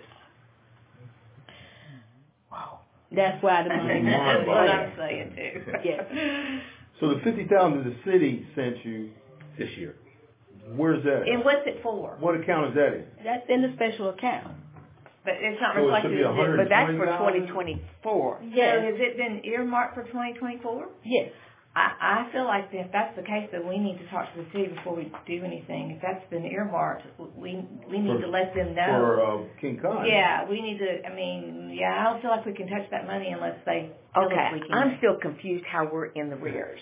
[SPEAKER 7] Wow.
[SPEAKER 8] That's why the money.
[SPEAKER 2] That's what I'm saying too.
[SPEAKER 8] Yes.
[SPEAKER 7] So the fifty thousand the city sent you,
[SPEAKER 6] This year.
[SPEAKER 7] where's that?
[SPEAKER 2] And what's it for?
[SPEAKER 7] What account is that in?
[SPEAKER 8] That's in the special account.
[SPEAKER 2] But it's not
[SPEAKER 7] So it should
[SPEAKER 2] reflected
[SPEAKER 7] be
[SPEAKER 2] in
[SPEAKER 7] a hundred-
[SPEAKER 2] this.
[SPEAKER 4] But that's for
[SPEAKER 7] twenty
[SPEAKER 4] twenty twenty-four.
[SPEAKER 2] So
[SPEAKER 8] Yes.
[SPEAKER 2] has it been earmarked for twenty twenty-four?
[SPEAKER 8] Yes.
[SPEAKER 2] I, I feel like if that's the case, then we need to talk to the city before we do anything. If that's been earmarked, we, we need
[SPEAKER 7] For-
[SPEAKER 2] to let them know.
[SPEAKER 7] For uh, King Khan.
[SPEAKER 2] Yeah, we need to, I mean, yeah, I don't feel like we can touch that money unless they tell us
[SPEAKER 4] Okay,
[SPEAKER 2] we can.
[SPEAKER 4] I'm still confused how we're in the rears.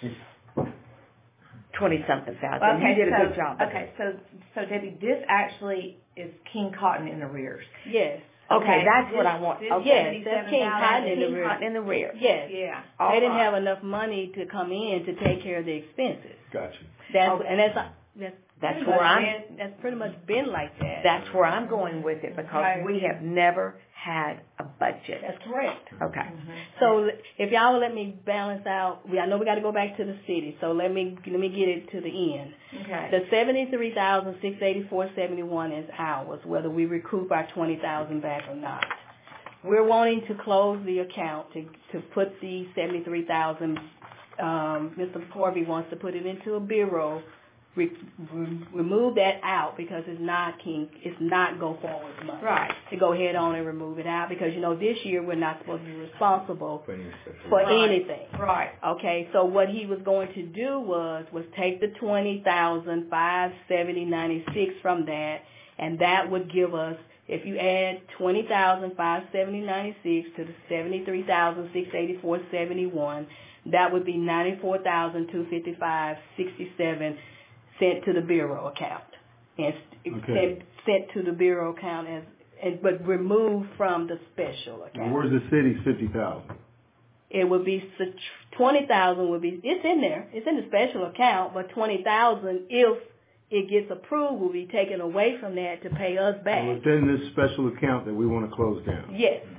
[SPEAKER 4] Twenty-something thousand.
[SPEAKER 2] Okay,
[SPEAKER 4] You did a
[SPEAKER 2] so,
[SPEAKER 4] good job.
[SPEAKER 2] Okay, so, so Debbie, this actually is King Cotton in arrears.
[SPEAKER 8] Yes.
[SPEAKER 4] Okay, that's what
[SPEAKER 2] this-
[SPEAKER 4] I want.
[SPEAKER 2] this
[SPEAKER 4] Okay.
[SPEAKER 8] Yes, that's King Cotton in the
[SPEAKER 4] King
[SPEAKER 8] rear.
[SPEAKER 4] Cotton in the rear.
[SPEAKER 8] Yes.
[SPEAKER 2] Yeah.
[SPEAKER 4] All
[SPEAKER 8] They didn't
[SPEAKER 4] right.
[SPEAKER 8] have enough money to come in to take care of the expenses.
[SPEAKER 7] Gotcha.
[SPEAKER 8] That's
[SPEAKER 4] Okay.
[SPEAKER 8] and that's that's
[SPEAKER 4] That's
[SPEAKER 8] pretty
[SPEAKER 4] where
[SPEAKER 8] much
[SPEAKER 4] I'm-
[SPEAKER 8] been, that's pretty much been like that.
[SPEAKER 4] That's where I'm going with it because
[SPEAKER 2] Right.
[SPEAKER 4] we have never had a budget.
[SPEAKER 8] That's correct.
[SPEAKER 4] Okay.
[SPEAKER 8] So if y'all will let me balance out, we I know we got to go back to the city. So let me let me get it to the end.
[SPEAKER 2] Okay.
[SPEAKER 8] The seventy-three thousand six hundred eighty-four dollars and seventy-one cents is ours, whether we recoup our twenty thousand dollars back or not. We're wanting to close the account to to put the seventy-three thousand dollars. Um, Mister Corby wants to put it into a bureau. Re, re, remove that out because it's not King. It's not Go Forward money.
[SPEAKER 2] Right.
[SPEAKER 8] To go ahead on and remove it out because you know this year we're not supposed to be responsible
[SPEAKER 6] For any special-
[SPEAKER 8] for
[SPEAKER 2] Right.
[SPEAKER 8] anything.
[SPEAKER 2] Right.
[SPEAKER 8] Okay, so what he was going to do was was take the twenty thousand five seventy ninety six from that, and that would give us, if you add twenty thousand five seventy ninety six to the seventy three thousand six eighty four seventy one, that would be ninety four thousand two fifty five sixty seven sent to the bureau account, and
[SPEAKER 7] Okay.
[SPEAKER 8] sent, sent to the bureau account as, and but removed from the special account.
[SPEAKER 7] And where's the city's fifty thousand?
[SPEAKER 8] It would be twenty thousand would be it's in there. It's in the special account, but twenty thousand if it gets approved will be taken away from that to pay us back.
[SPEAKER 7] Within this special account that we want to close down.
[SPEAKER 8] Yes.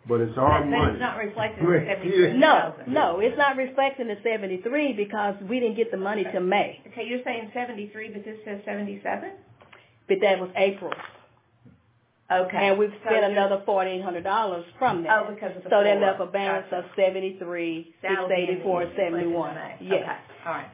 [SPEAKER 7] But it's our
[SPEAKER 2] But, but
[SPEAKER 7] money.
[SPEAKER 2] it's not reflected in
[SPEAKER 7] Right.
[SPEAKER 2] the seventy-three
[SPEAKER 8] No,
[SPEAKER 2] thousand.
[SPEAKER 8] no, it's not reflecting the seventy-three because we didn't get the money till May.
[SPEAKER 2] Okay, you're saying seventy-three, but this says seventy-seven?
[SPEAKER 8] But that was April.
[SPEAKER 2] Okay.
[SPEAKER 8] And we've
[SPEAKER 2] So
[SPEAKER 8] spent
[SPEAKER 2] you're-
[SPEAKER 8] another forty-eight hundred dollars from that.
[SPEAKER 2] Oh, because of the
[SPEAKER 8] So that
[SPEAKER 2] four.
[SPEAKER 8] left a balance
[SPEAKER 2] Gotcha.
[SPEAKER 8] of seventy-three, six
[SPEAKER 2] That'll be in the
[SPEAKER 8] eighty-four, seventy-one.
[SPEAKER 2] reflected in
[SPEAKER 8] Yes.
[SPEAKER 2] May. Okay, all right.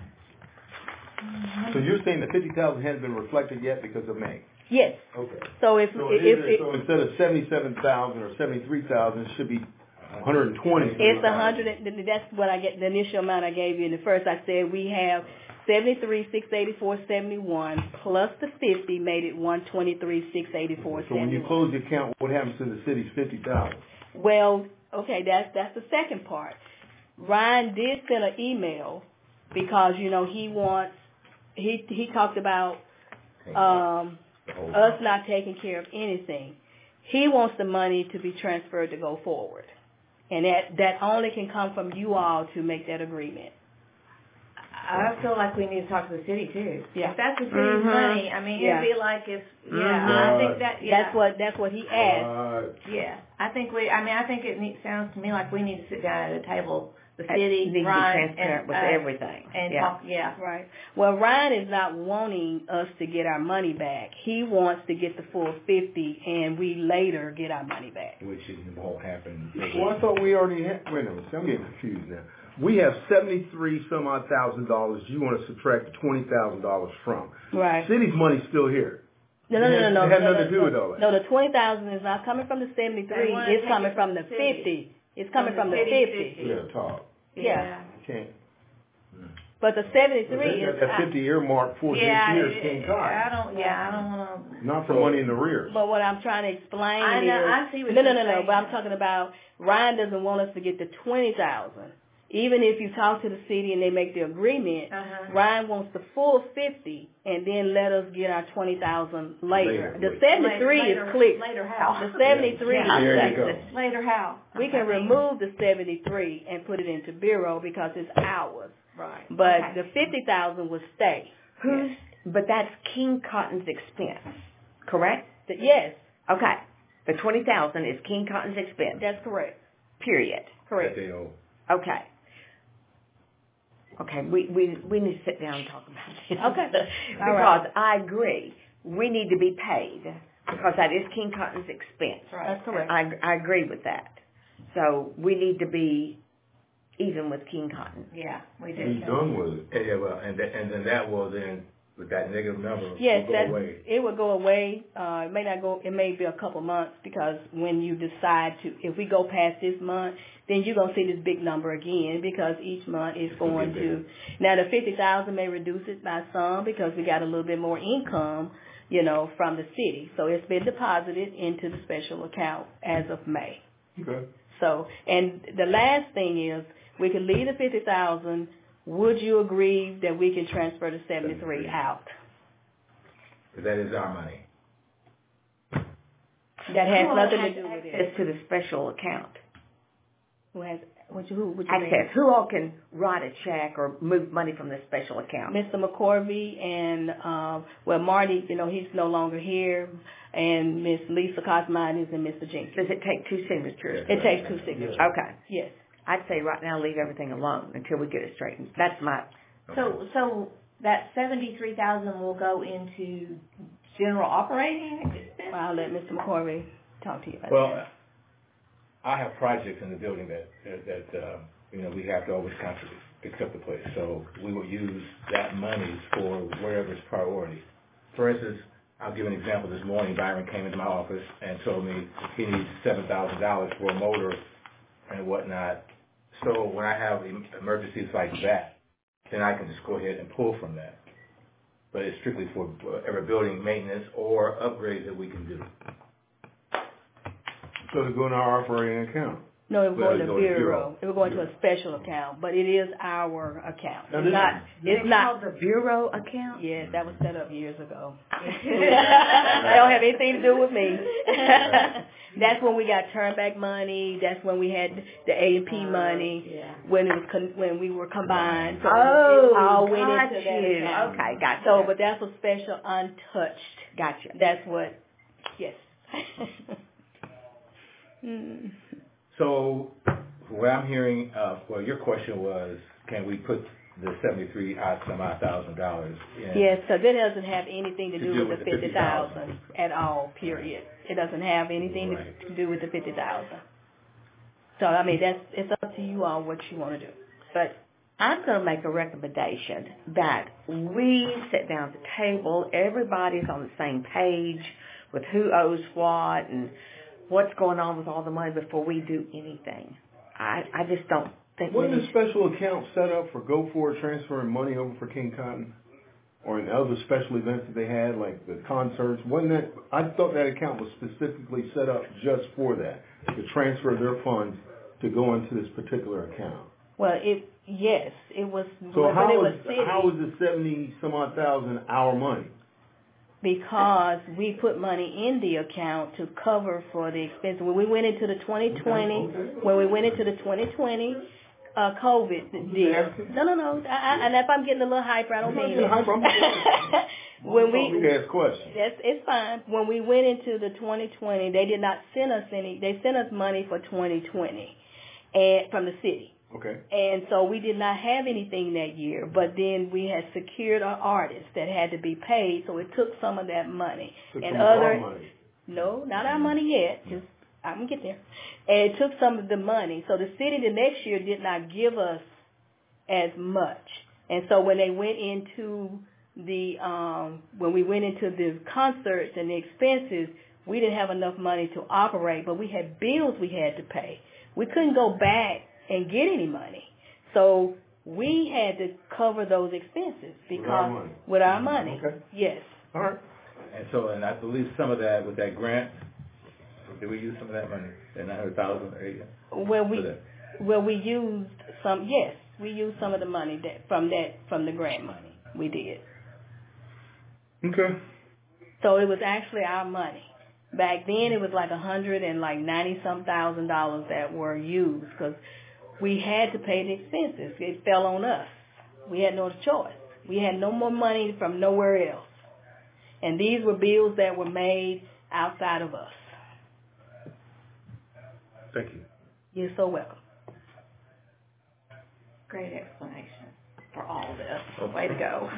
[SPEAKER 7] So you're saying the fifty thousand hasn't been reflected yet because of May?
[SPEAKER 8] Yes.
[SPEAKER 7] Okay.
[SPEAKER 8] So if,
[SPEAKER 7] So,
[SPEAKER 8] if,
[SPEAKER 7] it is,
[SPEAKER 8] if,
[SPEAKER 7] so instead of seventy-seven thousand or seventy-three thousand, it should be one hundred and twenty.
[SPEAKER 8] it's a hundred, and- that's what I get, the initial amount I gave you in the first. I said we have seventy-three, six eighty-four, seventy-one, plus the fifty made it one twenty-three, six eighty-four,
[SPEAKER 7] So when you
[SPEAKER 8] seventy-one.
[SPEAKER 7] close the account, what happens to the city's fifty thousand?
[SPEAKER 8] Well, okay, that's, that's the second part. Ryan did send an email because, you know, he wants, he, he talked about, um, us not taking care of anything. He wants the money to be transferred to go forward. And that, that only can come from you all to make that agreement.
[SPEAKER 2] I feel like we need to talk to the city too.
[SPEAKER 8] Yeah.
[SPEAKER 2] If that's the city's
[SPEAKER 4] Mhm.
[SPEAKER 2] money, I mean,
[SPEAKER 8] Yeah.
[SPEAKER 2] it'd be like if, yeah,
[SPEAKER 8] Mhm.
[SPEAKER 2] I think that, yeah.
[SPEAKER 8] That's what, that's what he asked.
[SPEAKER 7] Uh,
[SPEAKER 2] Yeah, I think we, I mean, I think it needs, sounds to me like we need to sit down at a table, the
[SPEAKER 4] It
[SPEAKER 2] city,
[SPEAKER 4] needs to be
[SPEAKER 2] Ryan,
[SPEAKER 4] transparent
[SPEAKER 2] and
[SPEAKER 4] with
[SPEAKER 2] us,
[SPEAKER 4] everything.
[SPEAKER 2] and
[SPEAKER 4] Yeah.
[SPEAKER 2] talk, yeah.
[SPEAKER 8] Right. Well, Ryan is not wanting us to get our money back. He wants to get the full fifty and we later get our money back.
[SPEAKER 6] Which is, won't happen.
[SPEAKER 7] well, I thought we already had, wait a minute, I'm getting confused now. We have seventy-three some odd thousand dollars you want to subtract the twenty thousand dollars from.
[SPEAKER 8] Right.
[SPEAKER 7] City's money's still here.
[SPEAKER 8] No, no, no, no, no.
[SPEAKER 7] It had
[SPEAKER 8] no,
[SPEAKER 7] nothing to do
[SPEAKER 8] no,
[SPEAKER 7] with all that.
[SPEAKER 8] No, the twenty thousand is not coming from the
[SPEAKER 2] They
[SPEAKER 8] seventy-three.
[SPEAKER 2] wanna
[SPEAKER 8] It's
[SPEAKER 2] take
[SPEAKER 8] coming
[SPEAKER 2] it
[SPEAKER 8] from
[SPEAKER 2] from
[SPEAKER 8] the
[SPEAKER 2] the city.
[SPEAKER 8] fifty. It's coming
[SPEAKER 2] From
[SPEAKER 8] from
[SPEAKER 2] the
[SPEAKER 8] the
[SPEAKER 2] city
[SPEAKER 8] fifty.
[SPEAKER 2] fifty.
[SPEAKER 7] Yeah, talk.
[SPEAKER 8] Yeah.
[SPEAKER 7] You can't.
[SPEAKER 8] But the seventy-three
[SPEAKER 7] That,
[SPEAKER 8] is,
[SPEAKER 7] that fifty earmark for this
[SPEAKER 2] Yeah,
[SPEAKER 7] year is
[SPEAKER 2] I-
[SPEAKER 7] King
[SPEAKER 2] I
[SPEAKER 7] Cotton.
[SPEAKER 2] don't, yeah, I don't wanna,
[SPEAKER 7] Not for money in the rears.
[SPEAKER 8] but what I'm trying to explain
[SPEAKER 2] I know,
[SPEAKER 8] is,
[SPEAKER 2] I see what
[SPEAKER 8] no, no,
[SPEAKER 2] you're
[SPEAKER 8] no, no,
[SPEAKER 2] saying.
[SPEAKER 8] but I'm talking about Ryan doesn't want us to get the twenty thousand. Even if you talk to the city and they make the agreement,
[SPEAKER 2] uh-huh.
[SPEAKER 8] Ryan wants the full fifty and then let us get our twenty thousand later.
[SPEAKER 7] Later,
[SPEAKER 8] The
[SPEAKER 7] later.
[SPEAKER 8] seventy-three
[SPEAKER 2] Later-
[SPEAKER 8] is clear.
[SPEAKER 2] Later how?
[SPEAKER 8] The seventy-three
[SPEAKER 2] Yeah.
[SPEAKER 8] is
[SPEAKER 7] There you
[SPEAKER 8] safe.
[SPEAKER 7] go.
[SPEAKER 2] Later how?
[SPEAKER 8] We can
[SPEAKER 2] I mean,
[SPEAKER 8] remove the seventy-three and put it into bureau because it's ours.
[SPEAKER 2] Right.
[SPEAKER 8] But
[SPEAKER 2] Okay.
[SPEAKER 8] the fifty thousand would stay.
[SPEAKER 4] Who's, but that's King Cotton's expense, correct?
[SPEAKER 8] The- Yes,
[SPEAKER 4] Okay. The twenty thousand is King Cotton's expense,
[SPEAKER 8] that's correct.
[SPEAKER 4] period.
[SPEAKER 8] Correct.
[SPEAKER 6] That they owe.
[SPEAKER 4] Okay. Okay, we, we, we need to sit down and talk about this.
[SPEAKER 8] Okay.
[SPEAKER 4] Because
[SPEAKER 8] All right.
[SPEAKER 4] I agree, we need to be paid, because that is King Cotton's expense.
[SPEAKER 8] That's correct.
[SPEAKER 4] I, I agree with that. So we need to be even with King Cotton.
[SPEAKER 2] Yeah, we do.
[SPEAKER 7] He's done with it.
[SPEAKER 6] And, yeah, well, and, that, and then that will then, with that negative number,
[SPEAKER 8] Yes,
[SPEAKER 6] will go
[SPEAKER 8] that
[SPEAKER 6] away.
[SPEAKER 8] it will go away. Uh, it may not go. It may be a couple months because when you decide to, if we go past this month, then you're gonna see this big number again because each month is going to. Now the fifty thousand may reduce it by some because we got a little bit more income, you know, from the city. So it's been deposited into the special account as of May.
[SPEAKER 7] Okay.
[SPEAKER 8] So, and the last thing is, we can leave the fifty thousand. Would you agree that we can transfer the seventy-three out?
[SPEAKER 6] Because that is our money.
[SPEAKER 8] That has
[SPEAKER 4] Who all
[SPEAKER 8] nothing to
[SPEAKER 4] has
[SPEAKER 8] do with it.
[SPEAKER 4] access to the special account?
[SPEAKER 8] Who has, what you, who, what you mean?
[SPEAKER 4] Access. Who all can write a check or move money from the special account?
[SPEAKER 8] Mister McCorvey and, um, well, Marty, you know, he's no longer here, and Miss Lisa Cosmine is and Mister Jenkins.
[SPEAKER 4] Does it take two signatures?
[SPEAKER 8] It takes two signatures.
[SPEAKER 4] Okay.
[SPEAKER 8] Yes.
[SPEAKER 4] I'd say right now leave everything alone until we get it straightened. That's my,
[SPEAKER 2] So, so that seventy-three thousand will go into general operating expense?
[SPEAKER 8] Well, I'll let Mister McCorvey talk to you about
[SPEAKER 6] Well,
[SPEAKER 8] that.
[SPEAKER 6] I have projects in the building that, that, that uh, you know, we have to always constantly fix up the place. So we will use that money for wherever it's priority. For instance, I'll give an example. This morning, Byron came into my office and told me he needs seven thousand dollars for a motor and whatnot. So when I have em- emergencies like that, then I can just go ahead and pull from that. But it's strictly for every building maintenance or upgrades that we can do.
[SPEAKER 7] So to go in our operating account.
[SPEAKER 8] No, it will go
[SPEAKER 6] well,
[SPEAKER 8] into
[SPEAKER 6] it goes to
[SPEAKER 8] bureau.
[SPEAKER 6] bureau.
[SPEAKER 8] It will go into a special account, but it is our account.
[SPEAKER 7] Now,
[SPEAKER 8] It's
[SPEAKER 7] this-
[SPEAKER 8] not, it's
[SPEAKER 4] It's
[SPEAKER 8] not,
[SPEAKER 4] called the bureau account?
[SPEAKER 8] yes, that was set up years ago. That don't have anything to do with me. That's when we got turnback money. That's when we had the A and P money.
[SPEAKER 2] Yeah.
[SPEAKER 8] When it was con- when we were combined. So
[SPEAKER 4] Oh,
[SPEAKER 8] it all went
[SPEAKER 4] got
[SPEAKER 8] into that
[SPEAKER 4] you.
[SPEAKER 8] account.
[SPEAKER 4] Okay, gotcha.
[SPEAKER 8] So, but that's a special untouched.
[SPEAKER 4] Gotcha.
[SPEAKER 8] That's what. Yes. Mm.
[SPEAKER 6] So, what I'm hearing, uh, well, your question was, can we put the seventy-three odd some odd thousand dollars in?
[SPEAKER 8] Yes, because it doesn't have anything to,
[SPEAKER 6] To
[SPEAKER 8] do,
[SPEAKER 6] do
[SPEAKER 8] with
[SPEAKER 6] with
[SPEAKER 8] the
[SPEAKER 6] the
[SPEAKER 8] fifty thousand at all. Period. It doesn't have anything
[SPEAKER 6] Right.
[SPEAKER 8] to, to do with the fifty thousand. So I mean, that's it's up to you all what you want to do.
[SPEAKER 4] But I'm going to make a recommendation that we sit down at the table, everybody's on the same page with who owes what and what's going on with all the money before we do anything. I, I just don't think we
[SPEAKER 7] Wasn't
[SPEAKER 4] need
[SPEAKER 7] a special account set up for Go Forward transferring money over for King Cotton? Or in other special events that they had, like the concerts? Wasn't that, I thought that account was specifically set up just for that, to transfer their funds to go into this particular account.
[SPEAKER 8] Well, it yes, it was.
[SPEAKER 7] So
[SPEAKER 8] when
[SPEAKER 7] how
[SPEAKER 8] it
[SPEAKER 7] is,
[SPEAKER 8] was city,
[SPEAKER 7] how is the seventy some odd thousand our money?
[SPEAKER 8] because we put money in the account to cover for the expense. When we went into the twenty twenty, when we went into the twenty twenty uh, COVID year. No, no, no. I, I, and if I'm getting a little hyper, I don't mean it. When we,
[SPEAKER 7] we ask questions.
[SPEAKER 8] that's it's fine. When we went into the twenty twenty, they did not send us any. They sent us money for twenty twenty, and from the city.
[SPEAKER 7] Okay.
[SPEAKER 8] And so we did not have anything that year, but then we had secured an artist that had to be paid, so it took some of that money.
[SPEAKER 7] Took
[SPEAKER 8] and
[SPEAKER 7] some of our
[SPEAKER 8] other,
[SPEAKER 7] money.
[SPEAKER 8] no, not our money yet. Just I'm gonna get there. And it took some of the money, so the city the next year did not give us as much. And so when they went into the um when we went into the concerts and the expenses, we didn't have enough money to operate, but we had bills we had to pay. We couldn't go back and get any money. So we had to cover those expenses because
[SPEAKER 7] With our money.
[SPEAKER 8] With our money.
[SPEAKER 7] Okay.
[SPEAKER 8] Yes.
[SPEAKER 7] All right.
[SPEAKER 6] And so, and I believe some of that with that grant, did we use some of that money, that nine hundred thousand or eight?
[SPEAKER 8] Well, we
[SPEAKER 6] For that?
[SPEAKER 8] well we used some. Yes, we used some of the money that from that from the grant money. We did.
[SPEAKER 7] Okay.
[SPEAKER 8] So it was actually our money. Back then, it was like a hundred and like ninety some thousand dollars that were used because we had to pay the expenses. It fell on us. We had no choice. We had no more money from nowhere else, and these were bills that were made outside of us.
[SPEAKER 6] Thank you.
[SPEAKER 8] You're so welcome.
[SPEAKER 2] Great explanation for all of this. Way to go.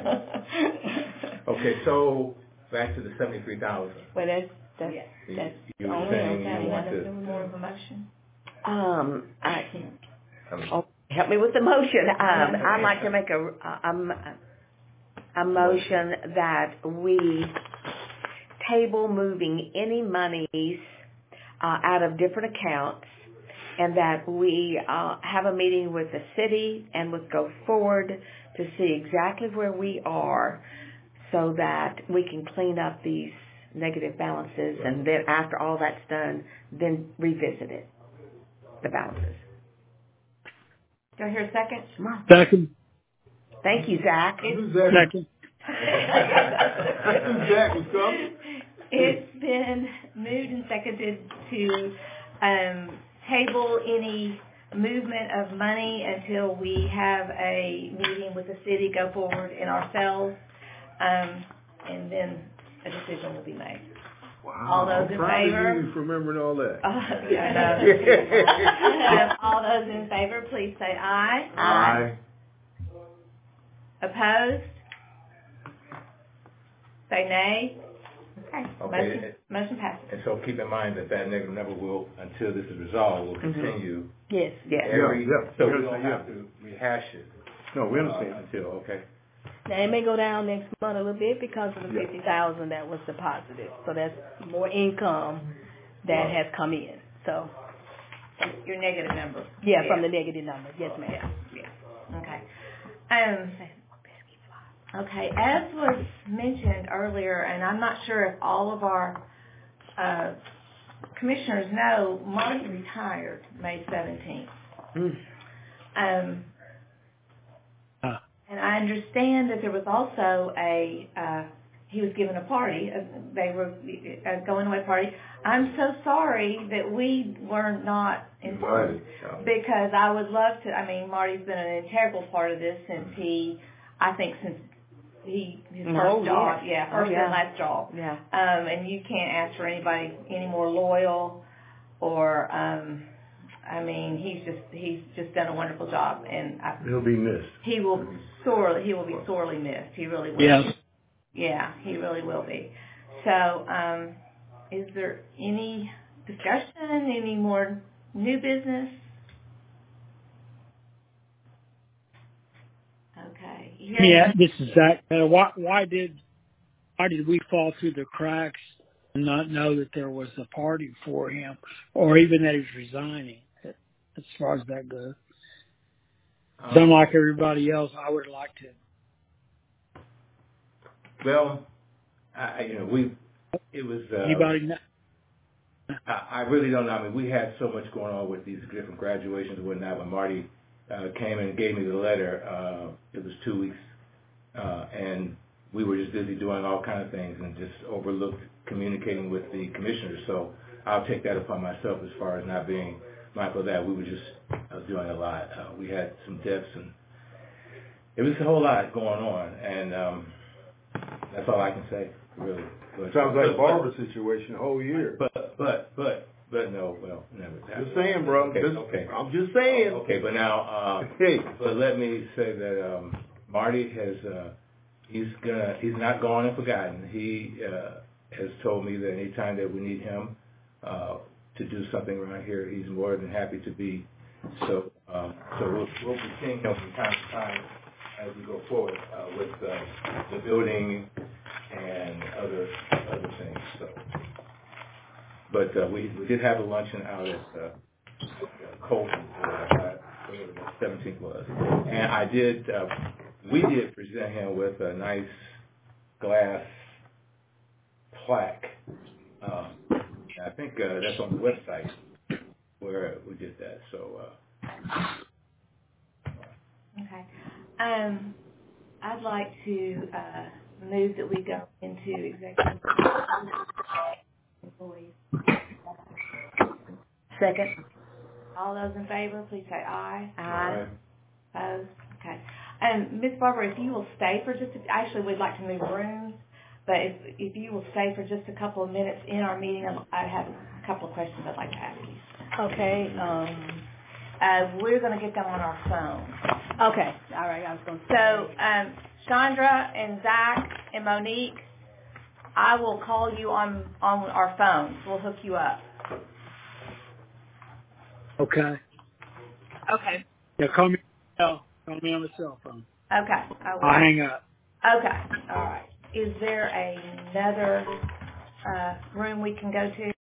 [SPEAKER 6] Okay, so back to the seventy-three thousand.
[SPEAKER 8] Well, that's that's
[SPEAKER 2] Yes.
[SPEAKER 8] that's
[SPEAKER 6] You
[SPEAKER 8] the
[SPEAKER 6] were
[SPEAKER 8] only
[SPEAKER 6] saying
[SPEAKER 8] other
[SPEAKER 6] you
[SPEAKER 8] thing
[SPEAKER 6] want
[SPEAKER 8] I
[SPEAKER 6] to-
[SPEAKER 8] do.
[SPEAKER 2] More of a motion?
[SPEAKER 4] Um, I,
[SPEAKER 6] Um,
[SPEAKER 4] oh, help me with the motion. Um, I'd like to make a, a, a motion that we table moving any monies uh, out of different accounts, and that we uh, have a meeting with the city and with Go Forward to see exactly where we are, so that we can clean up these negative balances, and then after all that's done, then revisit it. The balances.
[SPEAKER 2] Do I hear a second?
[SPEAKER 5] Second.
[SPEAKER 4] Thank you, Zach.
[SPEAKER 7] Who's that?
[SPEAKER 5] Second.
[SPEAKER 7] That's who Jack was coming.
[SPEAKER 2] It's been moved and seconded to um, table any movement of money until we have a meeting with the city, Go Forward, and ourselves, um, and then a decision will be made.
[SPEAKER 7] Wow.
[SPEAKER 2] All those
[SPEAKER 7] I'm
[SPEAKER 2] in
[SPEAKER 7] proud
[SPEAKER 2] favor?
[SPEAKER 7] of you for remembering all that.
[SPEAKER 2] Uh, yeah, I know. Um, all those in favor, please say aye.
[SPEAKER 4] Aye.
[SPEAKER 2] Opposed? Say nay. Okay.
[SPEAKER 6] Okay.
[SPEAKER 2] Motion, motion passes.
[SPEAKER 6] And so keep in mind that that negative number will, until this is resolved, will
[SPEAKER 4] Mhm.
[SPEAKER 6] continue
[SPEAKER 8] Yes.
[SPEAKER 4] Yes.
[SPEAKER 6] every,
[SPEAKER 7] Yeah, yeah.
[SPEAKER 6] so
[SPEAKER 7] We
[SPEAKER 6] we don't
[SPEAKER 7] understand,
[SPEAKER 6] have to rehash it.
[SPEAKER 7] No, we
[SPEAKER 6] uh,
[SPEAKER 7] understand.
[SPEAKER 6] Until, okay.
[SPEAKER 8] Now it may go down next month a little bit because of the
[SPEAKER 7] Yeah.
[SPEAKER 8] fifty thousand that was deposited. So that's more income that has come in. So
[SPEAKER 2] Your negative number.
[SPEAKER 8] yeah, from the negative number. Yes, ma'am.
[SPEAKER 2] Yeah, yeah. Okay. Um, okay, as was mentioned earlier, and I'm not sure if all of our uh, commissioners know, Marty retired May seventeenth.
[SPEAKER 4] Mm.
[SPEAKER 2] Um,
[SPEAKER 5] Uh.
[SPEAKER 2] and I understand that there was also a, uh, he was given a party, uh, they were uh, going away party. I'm so sorry that we were not informed, because I would love to, I mean, Marty's been an integral part of this since he, I think since he, his
[SPEAKER 4] Oh,
[SPEAKER 2] first job,
[SPEAKER 4] yes.
[SPEAKER 2] yeah, first
[SPEAKER 4] Oh, yeah.
[SPEAKER 2] and last job.
[SPEAKER 4] Yeah.
[SPEAKER 2] Um, and you can't ask for anybody any more loyal or, um, I mean, he's just, he's just done a wonderful job, and I,
[SPEAKER 7] He'll be missed.
[SPEAKER 2] he will sorely, he will be sorely missed. He really will.
[SPEAKER 5] Yes.
[SPEAKER 2] Yeah, he really will be. So, um, is there any discussion, any more new business? Okay. Hearing
[SPEAKER 5] Yeah,
[SPEAKER 2] none-
[SPEAKER 5] this is Zach. Uh, why, why did why did we fall through the cracks and not know that there was a party for him, or even that he's resigning? As far as that goes,
[SPEAKER 6] Um,
[SPEAKER 5] unlike everybody else, I would like to.
[SPEAKER 6] Well, I, I- you know, we, it was, uh,
[SPEAKER 5] Anybody know?
[SPEAKER 6] I, I really don't know. I mean, we had so much going on with these different graduations and whatnot. When Marty uh, came in and gave me the letter, uh, it was two weeks, uh, and we were just busy doing all kind of things and just overlooked communicating with the commissioners. So I'll take that upon myself as far as not being mindful of that. We were just uh, doing a lot. Uh, we had some deaths, and it was a whole lot going on, and um, that's all I can say, really. But,
[SPEAKER 7] Sounds like
[SPEAKER 6] but,
[SPEAKER 7] Barbara's situation the whole year.
[SPEAKER 6] But, but, but, but no, well, never.
[SPEAKER 7] Just saying, bro.
[SPEAKER 6] Okay,
[SPEAKER 7] Just,
[SPEAKER 6] okay.
[SPEAKER 7] I'm just saying.
[SPEAKER 6] Okay, but now, uh,
[SPEAKER 7] Hey.
[SPEAKER 6] but let me say that um, Marty has, uh, he's gonna, he's not gone and forgotten. He uh, has told me that anytime that we need him uh, to do something around here, he's more than happy to be. So, um, so we'll, we'll be seeing him from time to time as we go forward uh, with uh, the building and other other things. So, but uh, we we did have a luncheon out at uh, Colton for uh, whatever the seventeenth was, and I did. Uh, we did present him with a nice glass plaque. Um, I think uh, that's on the website where we did that. So. Uh,
[SPEAKER 2] Okay. Um, I'd like to uh, move that we go into executive employees.
[SPEAKER 4] Second.
[SPEAKER 2] All those in favor, please say aye.
[SPEAKER 4] Aye.
[SPEAKER 2] Opposed? Okay. Um, Miz Barbara, if you will stay for just, a, actually we'd like to move rooms, but if, if you will stay for just a couple of minutes in our meeting, I have a couple of questions I'd like to ask you.
[SPEAKER 8] Okay. Um,
[SPEAKER 2] Uh, we're going to get them on our phone.
[SPEAKER 8] okay. All right. I was going to
[SPEAKER 2] So, um, Chandra and Zach and Monique, I will call you on, on our phones. We'll hook you up.
[SPEAKER 5] Okay.
[SPEAKER 2] Okay.
[SPEAKER 5] Yeah, call me. Call me on the cell phone.
[SPEAKER 2] Okay. I will.
[SPEAKER 5] I'll hang up.
[SPEAKER 2] Okay. All right. Is there another uh, room we can go to?